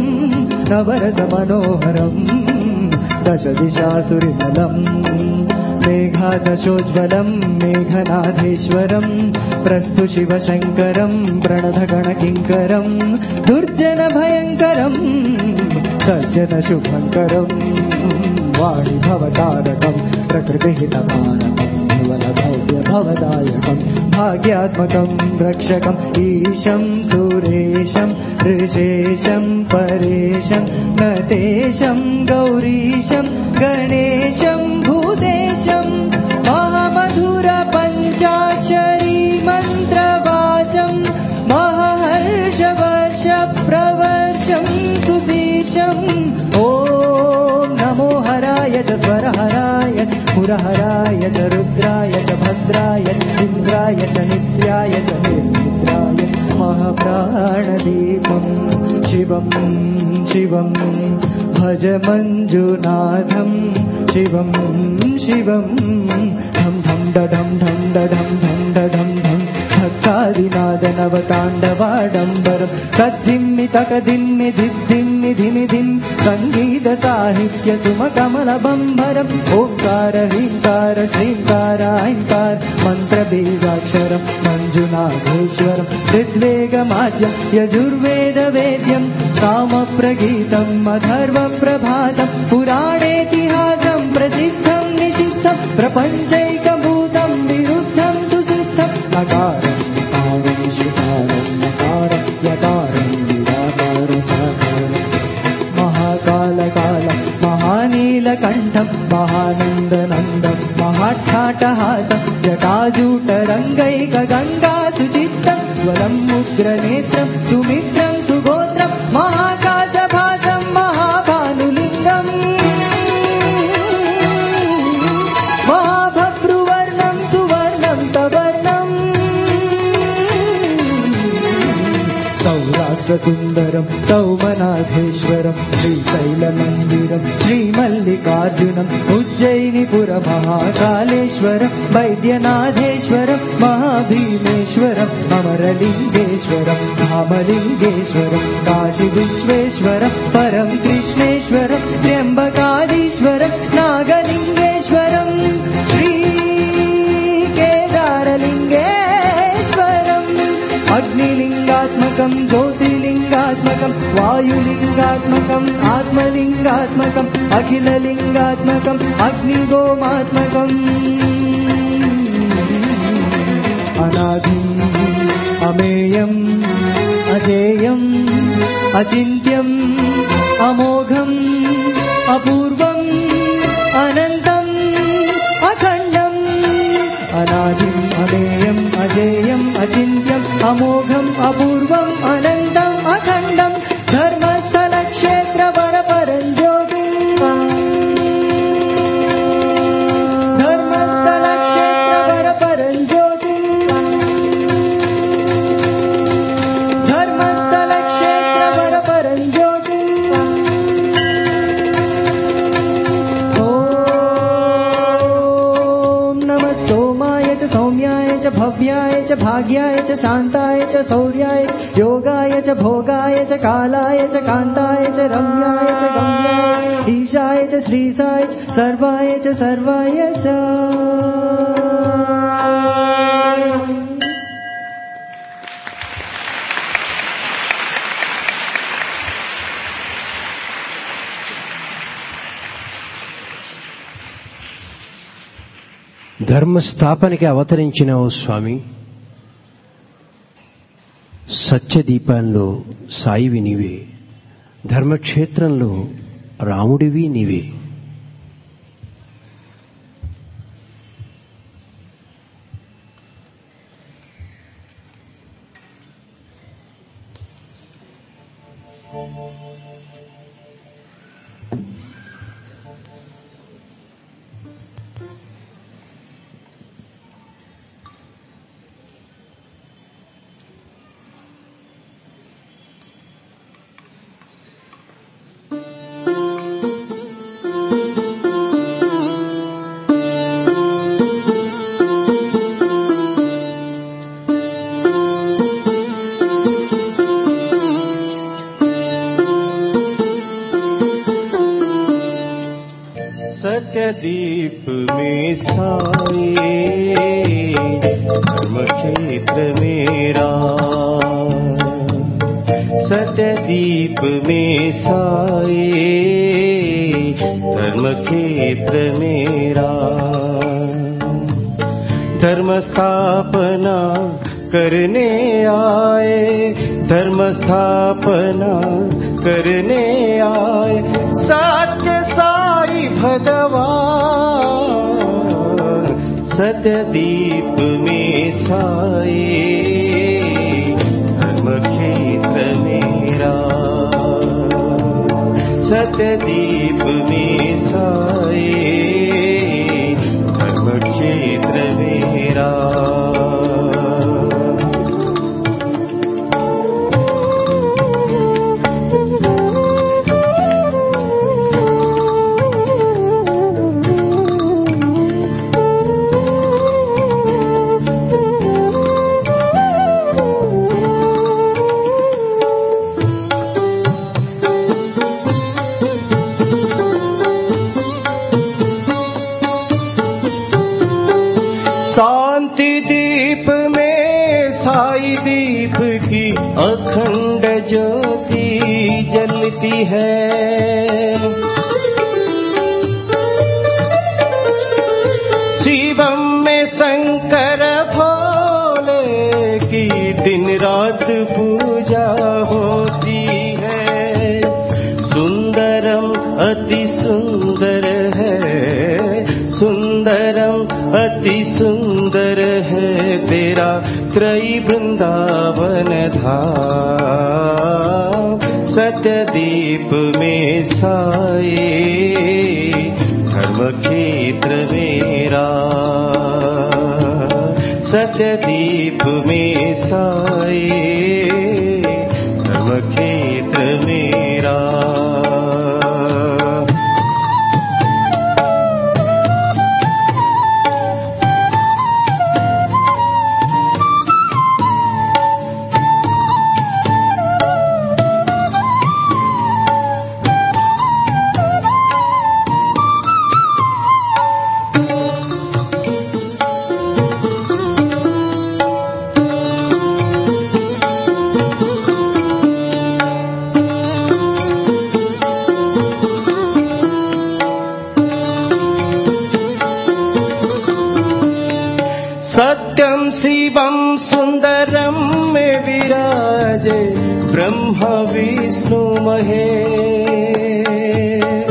नवरसमनोहरम् दशदिशासुरिमलम् मेघादशोज्ज्वलं मेघनाथेश्वरं प्रस्तु शिवशङ्करं प्रणतगणकिङ्करं दुर्जनभयङ्करं सज्जनशुभङ्करं वाणिभवतारकं प्रकृतिहितकारकं भुवनभव्यभवदायकं भाग्यात्मकं रक्षकम् ईशं सुरेशं ऋषेशं परेशं नतेशं गौरीशं गणेशं भूतेशं महामधुर पञ्चाक्षरी मन्त्रवाचं महर्षवर्ष प्रवर्षं सुशीर्षम्. ॐ नमो हराय च स्वरहराय पुरहराय च रुद्राय च भद्राय च इन्द्राय च नित्याय च निर्निद्राय महाप्राणदीपं शिवं शिवं भज मञ्जुनाथं शिवं शिवं. धं धं डढं ढं डढं ढं डढं ढं भक्तादिनादनवताण्डवाडम्बरं तद्धिम्मि तकधिम्मि धिद्धिम्मि धिमिधिं सङ्गीतसाहित्यसुमकमलबम्भरम् ओङ्कार ह्रीङ्कार श्रीङ्कार ऐङ्कार मन्त्रबीजाक्षरं मञ्जुनाथेश्वरं ऋग्वेगमाद्यं यजुर्वेदवेद्यं सामप्रगीतम् अथर्वप्रभातं पुराणेतिहासं प्रसिद्धं निषिद्धं प्रपञ्चैकभूतं विरुद्धं सुसिद्धम् अकारं कारं शिकारं नकारं यकारं निराकार साकारं महाकालकालं महानीलकण्ठं महानन्दनन्दं महाट्टाटहासं जटाजूटरङ्गैकगङ्गासुचित्तं ज्वलम् उग्रनेत्रं सुमित्रं सुगोत्रं महाकाशभासं महाभानुलिङ्गम् महाभ्रुवर्णं सुवर्णं तवर्णम् सौराष्ट्रसुन्दरं सौमनाथेश्वरं श्रीशैलमन्दिरं श्रीमल्लिकार्जुनम् उज्जयिनीपुरमहाकालेश्वरं वैद्यनाथेश्वरं महाभीमेश्वरम् अमरलिङ्गेश्वरं धामलिङ्गेश्वरं काशीविश्वेश्वरं परं कृष्णेश्वरं त्र्यम्बकाधीश्वरं नागलिङ्गेश्वरं श्रीकेदारलिङ्गेश्वरम् अग्निलिङ्गात्मकं ज्योतिर्लिङ्गात्मकं वायुलिङ्गात्मकम् आत्मलिङ्गात्मकम् अखिललिङ्गात्मकम् अग्निगोमात्मकम् अनादिम् अमेयम् अजेयम् अचिन्त्यम् अमोघम् अपूर्वम् अनन्तम् अखण्डम् अनादिम् अमेयम् अजेयम् अचिन्त्यम् अमोघम् अपूर्वम् अनन्तम् अखण्डम् भव्याय च भाग्याय च शान्ताय च शौर्याय च योगाय च भोगाय च कालाय च कान्ताय च रम्याय च गम्याय च ईशाय च श्रीशाय च सर्वाय च सर्वाय च। ధర్మ స్థాపనకి అవతరించినావు స్వామి. సత్యదీపంలో సాయివి నీవే, ధర్మక్షేత్రంలో రాముడివి నీవే. सत्यदीप में साए धर्म क्षेत्र मेरा, सत्यदीप में साए धर्म क्षेत्र मेरा। धर्म स्थापना करने आए, धर्म स्थापना करने आए सत्य साई भगवान। सत्यदीप में साए धर्म क्षेत्र मेरा, सत्यदीप में साए धर्म क्षेत्र मेरा। शांति दीप में साई दीप की अखंड ज्योति जलती है। शिवम में शंकर भोले की दिन रात पूजा होती है। सुंदरम अति सुंदर है, सुंदरम अति सुंदर है तेरा त्रयी वृंदावन धाम। सत्यदीप में साए धर्म क्षेत्र मेरा, सत्यदीप में साए धर्म क्षेत्र मेरा। सत्यम शिवम सुंदरम में विराजे ब्रह्मा विष्णु महेश।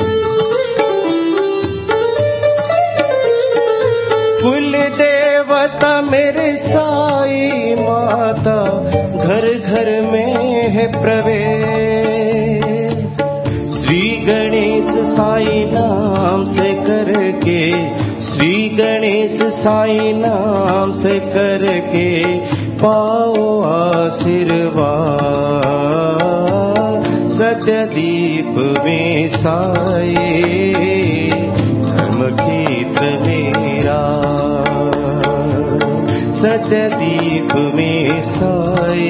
कुल देवता मेरे साई माता, घर घर में है प्रवेश। श्री गणेश साई नाम से करके, श्री गणेश साई नाम से करके पाओ आशीर्वाद। सत्यदीप में साए धर्म क्षेत्र मेरा, सत्यदीप में साए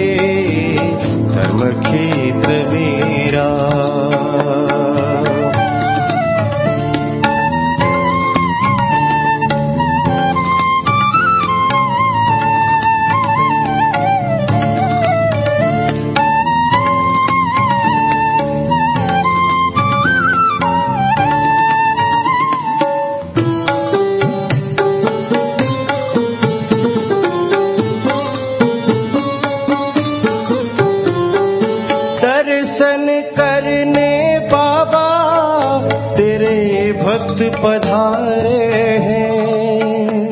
धर्म क्षेत्र मेरा। पधारे हैं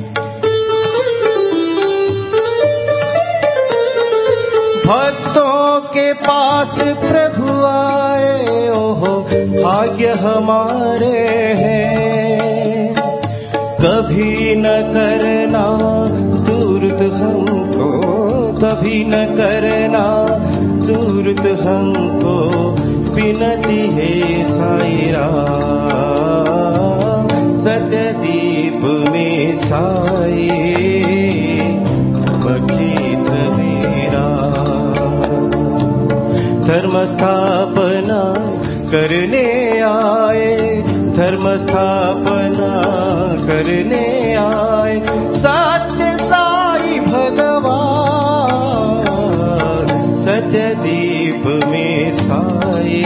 भक्तों के पास प्रभु आए, ओहो भाग्य हमारे हैं। कभी न करना दूरत हमको, कभी न करना दूरत हमको, विनती है साईं राम सत्यदीप में साए धर्म क्षेत्र मेरा। धर्म स्थापना करने आए, धर्म स्थापना करने आए सत्य साई भगवान सत्यदीप में साए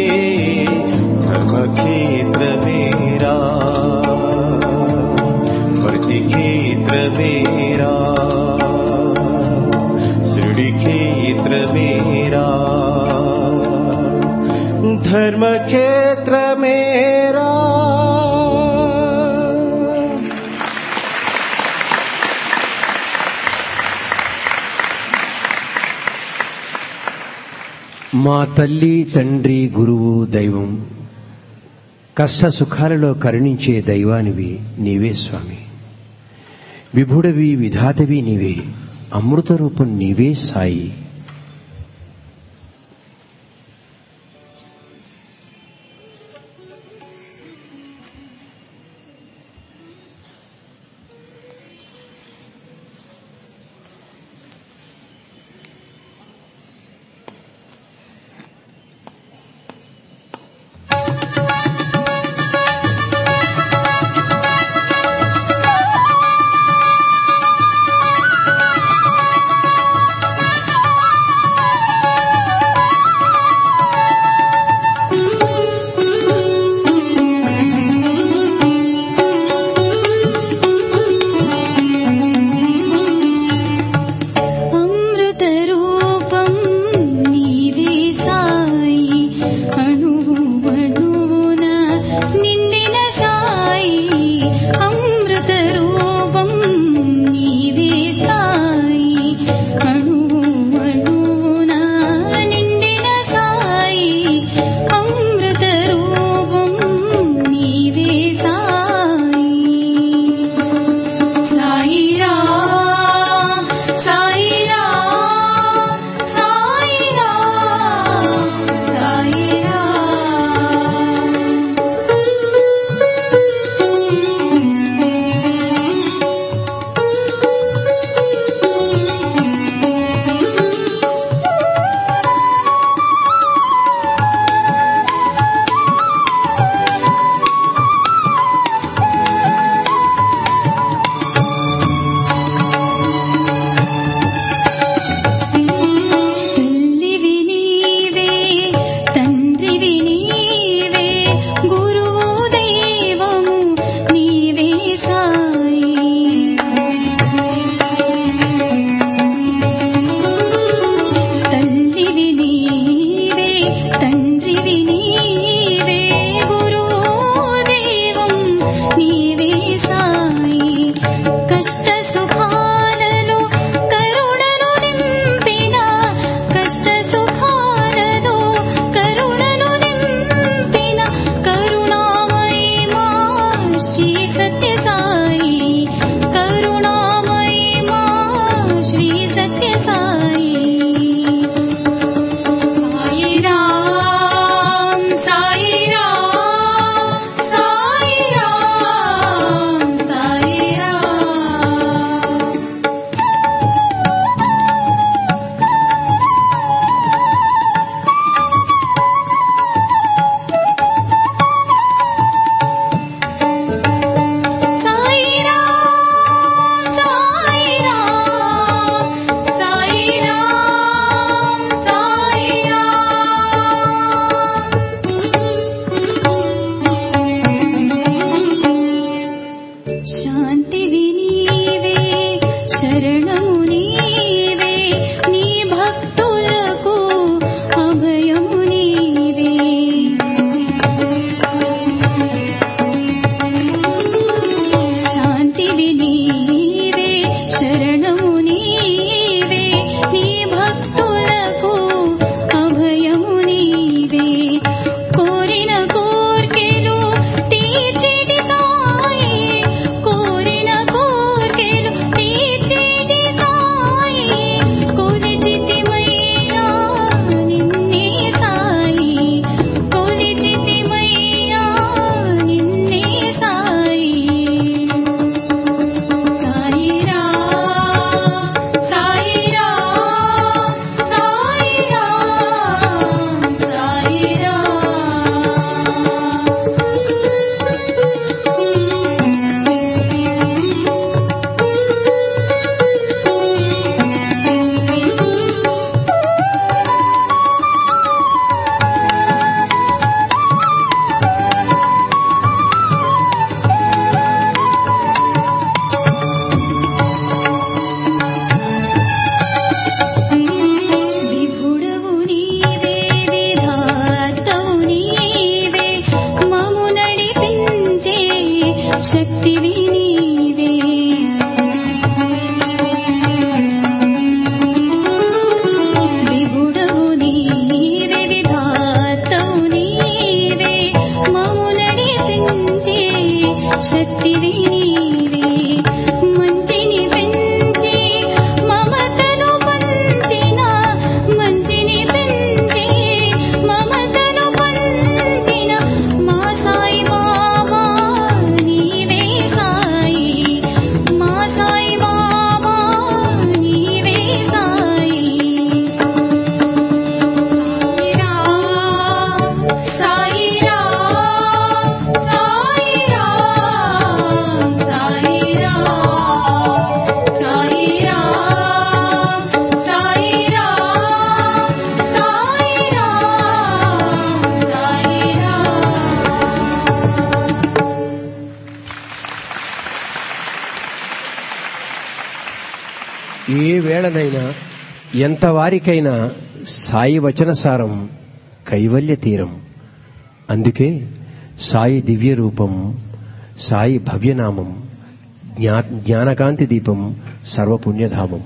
धर्म क्षेत्र मेरा, भक्ति क्षेत्र मेरा, शिरडी क्षेत्र मेरा, धर्म क्षेत्र मेरा। మా తల్లి తండ్రి గురువు దైవం, కష్ట సుఖాలలో కరుణించే దైవానివి నీవే స్వామి. విభుడవి విధాతవి నీవే, అమృత రూపం నీవే సాయి. ఏ వేళనైనా ఎంతవారికైనా సాయి వచనసారం కైవల్య తీరం. అందుకే సాయి దివ్య రూపం, సాయి భవ్యనామం, జ్ఞానకాంతి దీపం, సర్వపుణ్యధామం.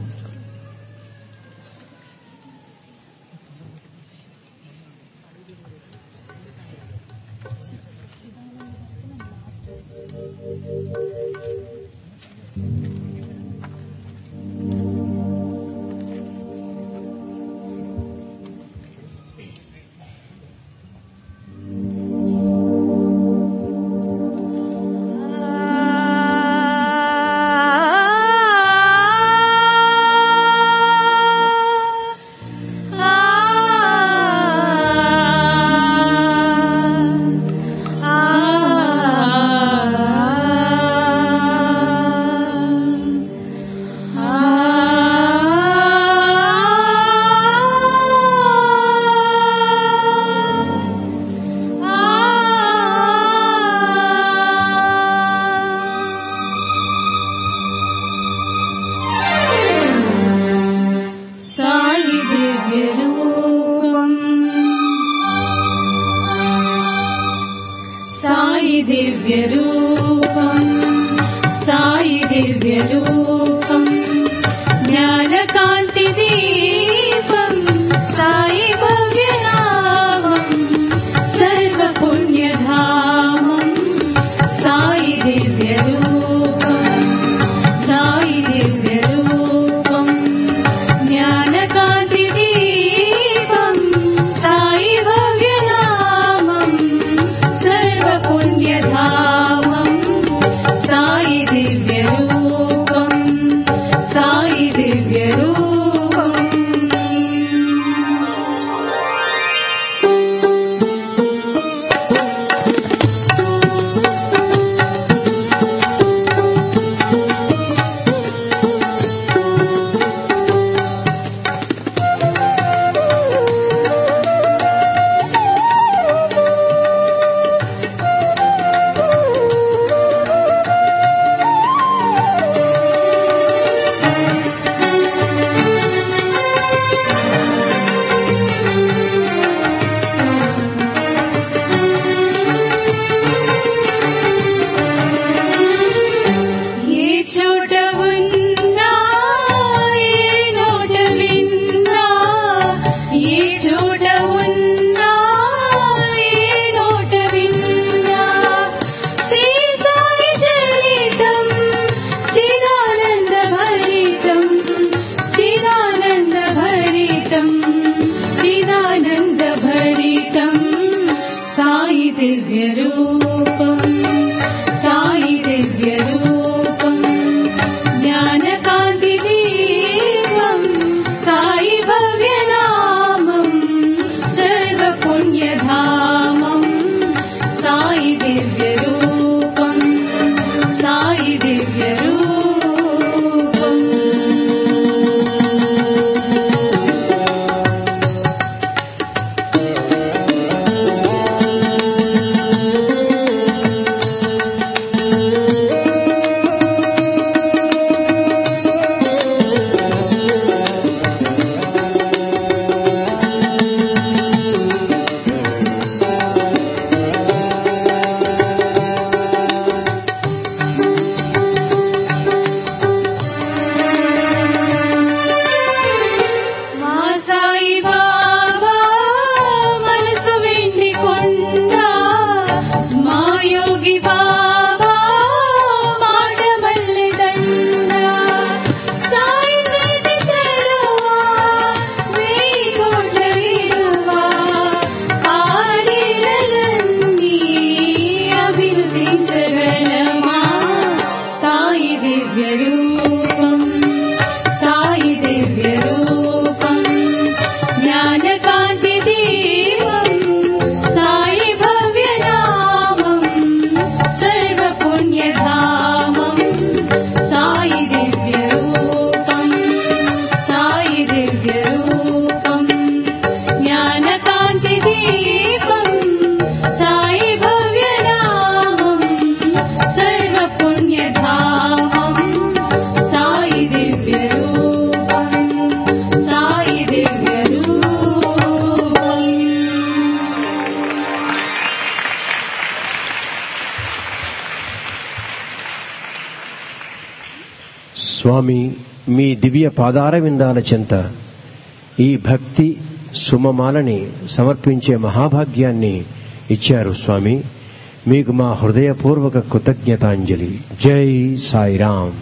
స్వామి మీ దివ్య పాదార విందాల చెంత ఈ భక్తి సుమమాలని సమర్పించే మహాభాగ్యాన్ని ఇచ్చారు స్వామి. మీకు మా హృదయపూర్వక కృతజ్ఞతాంజలి. జై సాయిరామ్.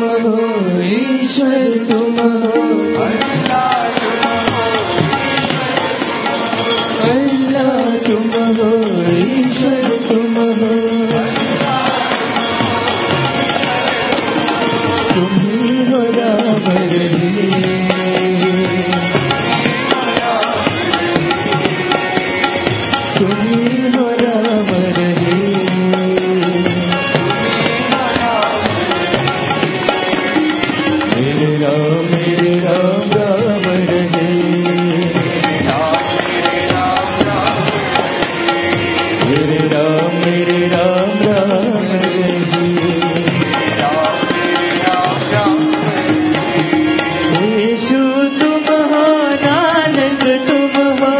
हो ईश्वर तुम हो अल्लाह तुम हो ईश्वर तुम हो तुम ही हो राम रहीम तुम ही हो राम रहीम मेरे राम राम रहीम मेरे राम यीशु तुम हो नानक तुम हो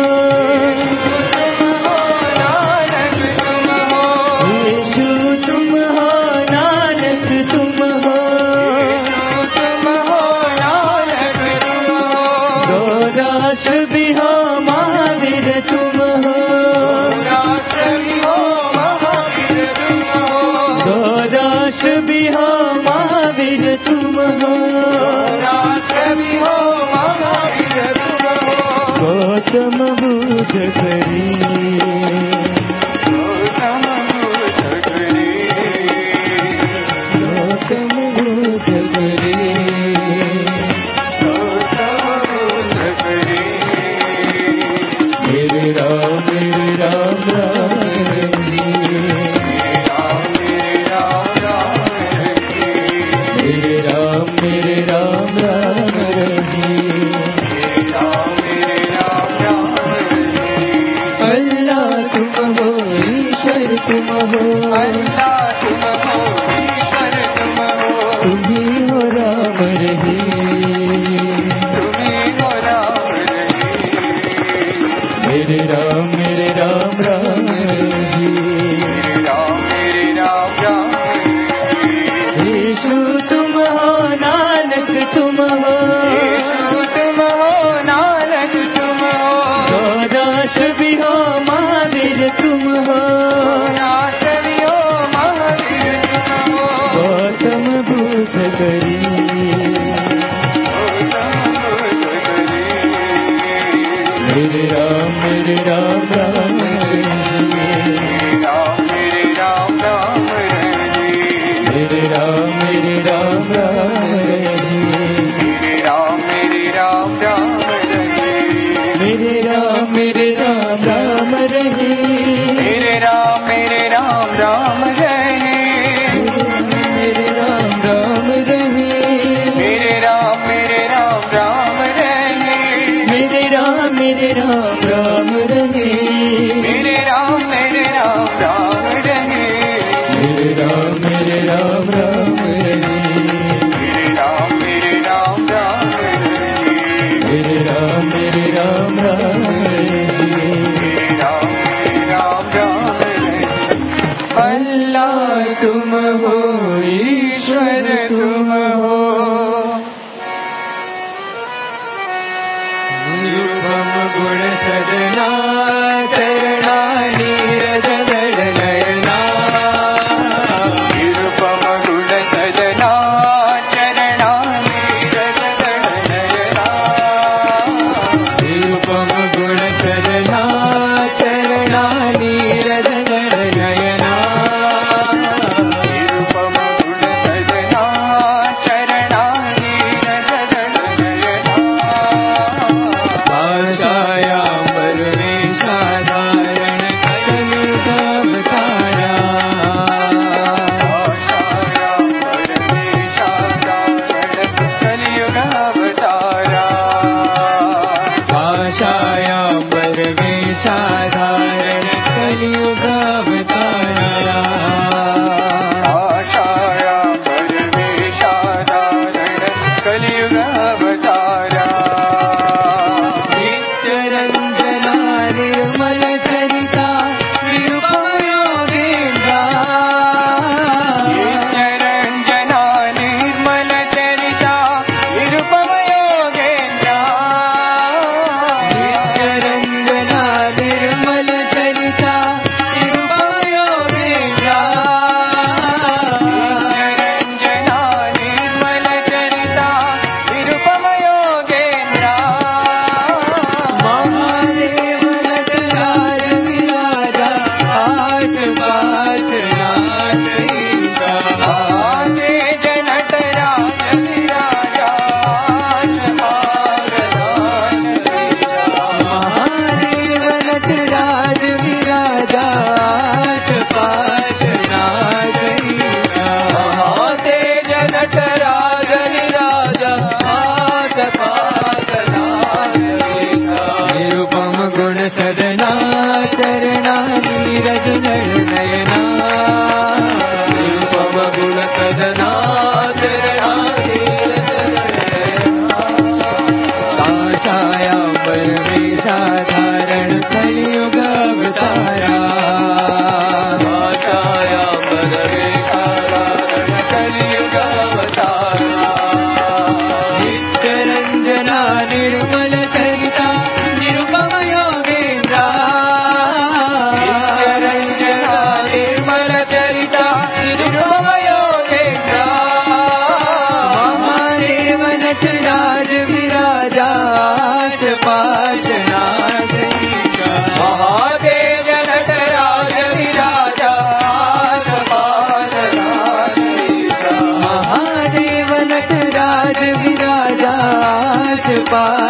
यीशु तुम हो नानक तुम हो गौराश भी हो महावीर तुम हो गौराश भी हो महावीर तुम हो गौतम बुद्ध करी गौतम बुद्ध करी मेरे राम राम मेरे राम अल्लाह तुम हो ईश्वर तुम हो तुम ही हो राम रहीम मेरे राम राम यीशु तुम हो नानक तुम हो गौदाश भी हो महावीर तुम हो गौतम बुद्ध करी मेरे राम मेरे राम मेरे राम मेरे राम राम रही मेरे राम राम रही मेरे राम राम रही मेरे राम राम रही मेरे राम राम रही मेरे राम राम रही मेरे राम राम रही मेरे राम राम अल्लाह तुम हो ईश्वर तुम हो निरुपम गुण सजना चरणा नीरज नयना निरुपम गुण सजना चरणा नीरज नयना निरुपम गुण सजना चरणा नीरज नयना निरुपम गुण सजना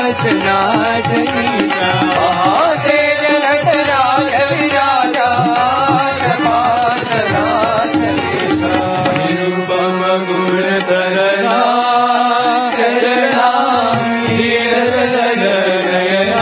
नाच नाच ईशा महादेव नटराज विराजा निरुपम गुण सरना चरणा नयना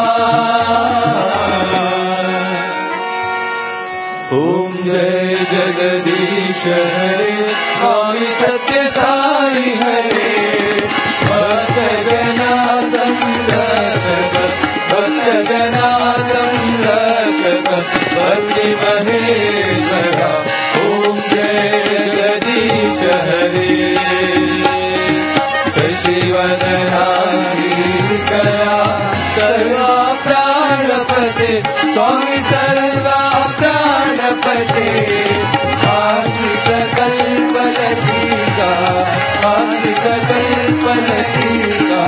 ओम जय जगदीश हरे स्वामी सत्य साई हरे भक्त जना संरक्षक भक्त जना संरक्षक भक्ति महेश्वरा ओम जय जगदीश हरे शिवदना श्रीकरा सर्वा प्राणपते स्वामी सर्वा प्राणपते आश्रित कल्पलतिका आश्रित कल्पलतिका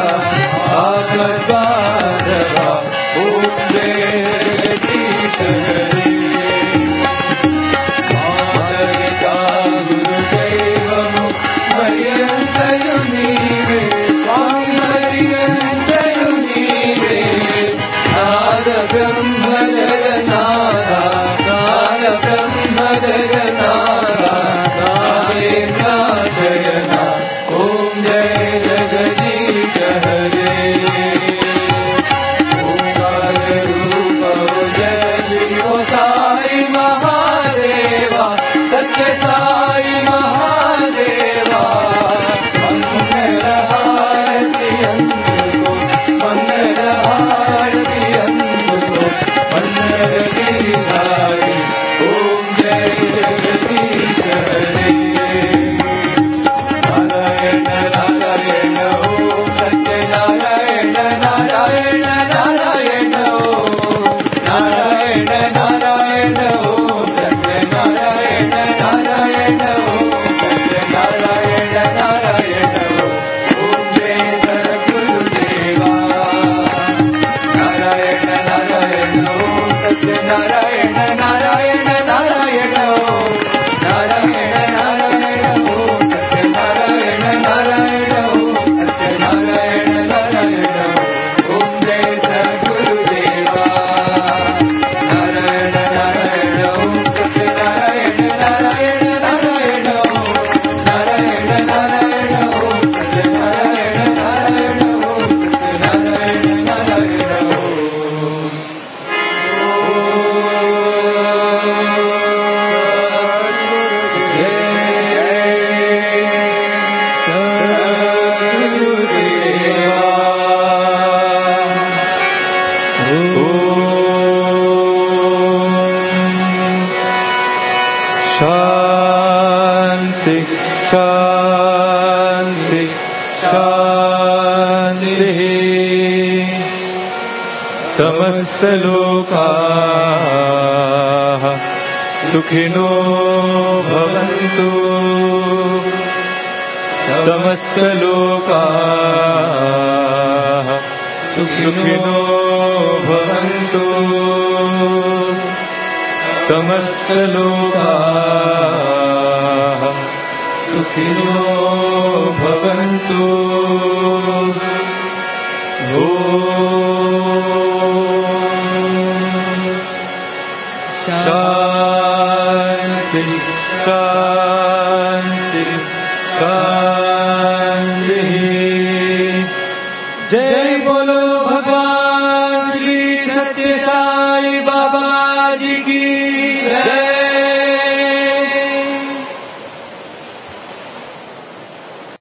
आगद्वारवा ओम जय जगदीश हरे मातरिका गुरुदैवमु पर्यन्तयुनीवे स्वामी पर्यन्तयुनीवे नाद ब्रह्मदर नादा नाद ब्रह्मदर नादा नादेन्द्राशयना ओम जय जगदीश हरे ओंकार रूप जय शिव साई महादेवा सत्य साई महादेवा मंगल हारति अंधको मंगल हारति अंधको मंगल गिरिधारी ओम जय जगदीश हरे नारायण नारायण ओम सत्य नारायण नारायण नारायण ओम नारायण नारायण ओम सत्य नारायण नारायण ओम सत्य नारायण नारायण ओम जय सद्गुरुदेवा नारायण नारायण ओम सत्य नारायण नारायण नारायण ओम नारायण नारायण ओम सत्य नारायण नारायण ओम सत्य नारायण नारायण ओम जय सद्गुरुदेवा नारायण नारायण ओम सत्य नारायण नारायण नारायण ओम नारायण नारायण ओम सत्य नारायण नारायण ओम सत्य नारायण नारायण शांति शांति शांति समस्त लोकाः सुखिनो भवन्तु समस्त लोकाः सुखिनो भवन्तु समस्त लोकाः सुखिनो भवन्तु शांति शांति शांति जय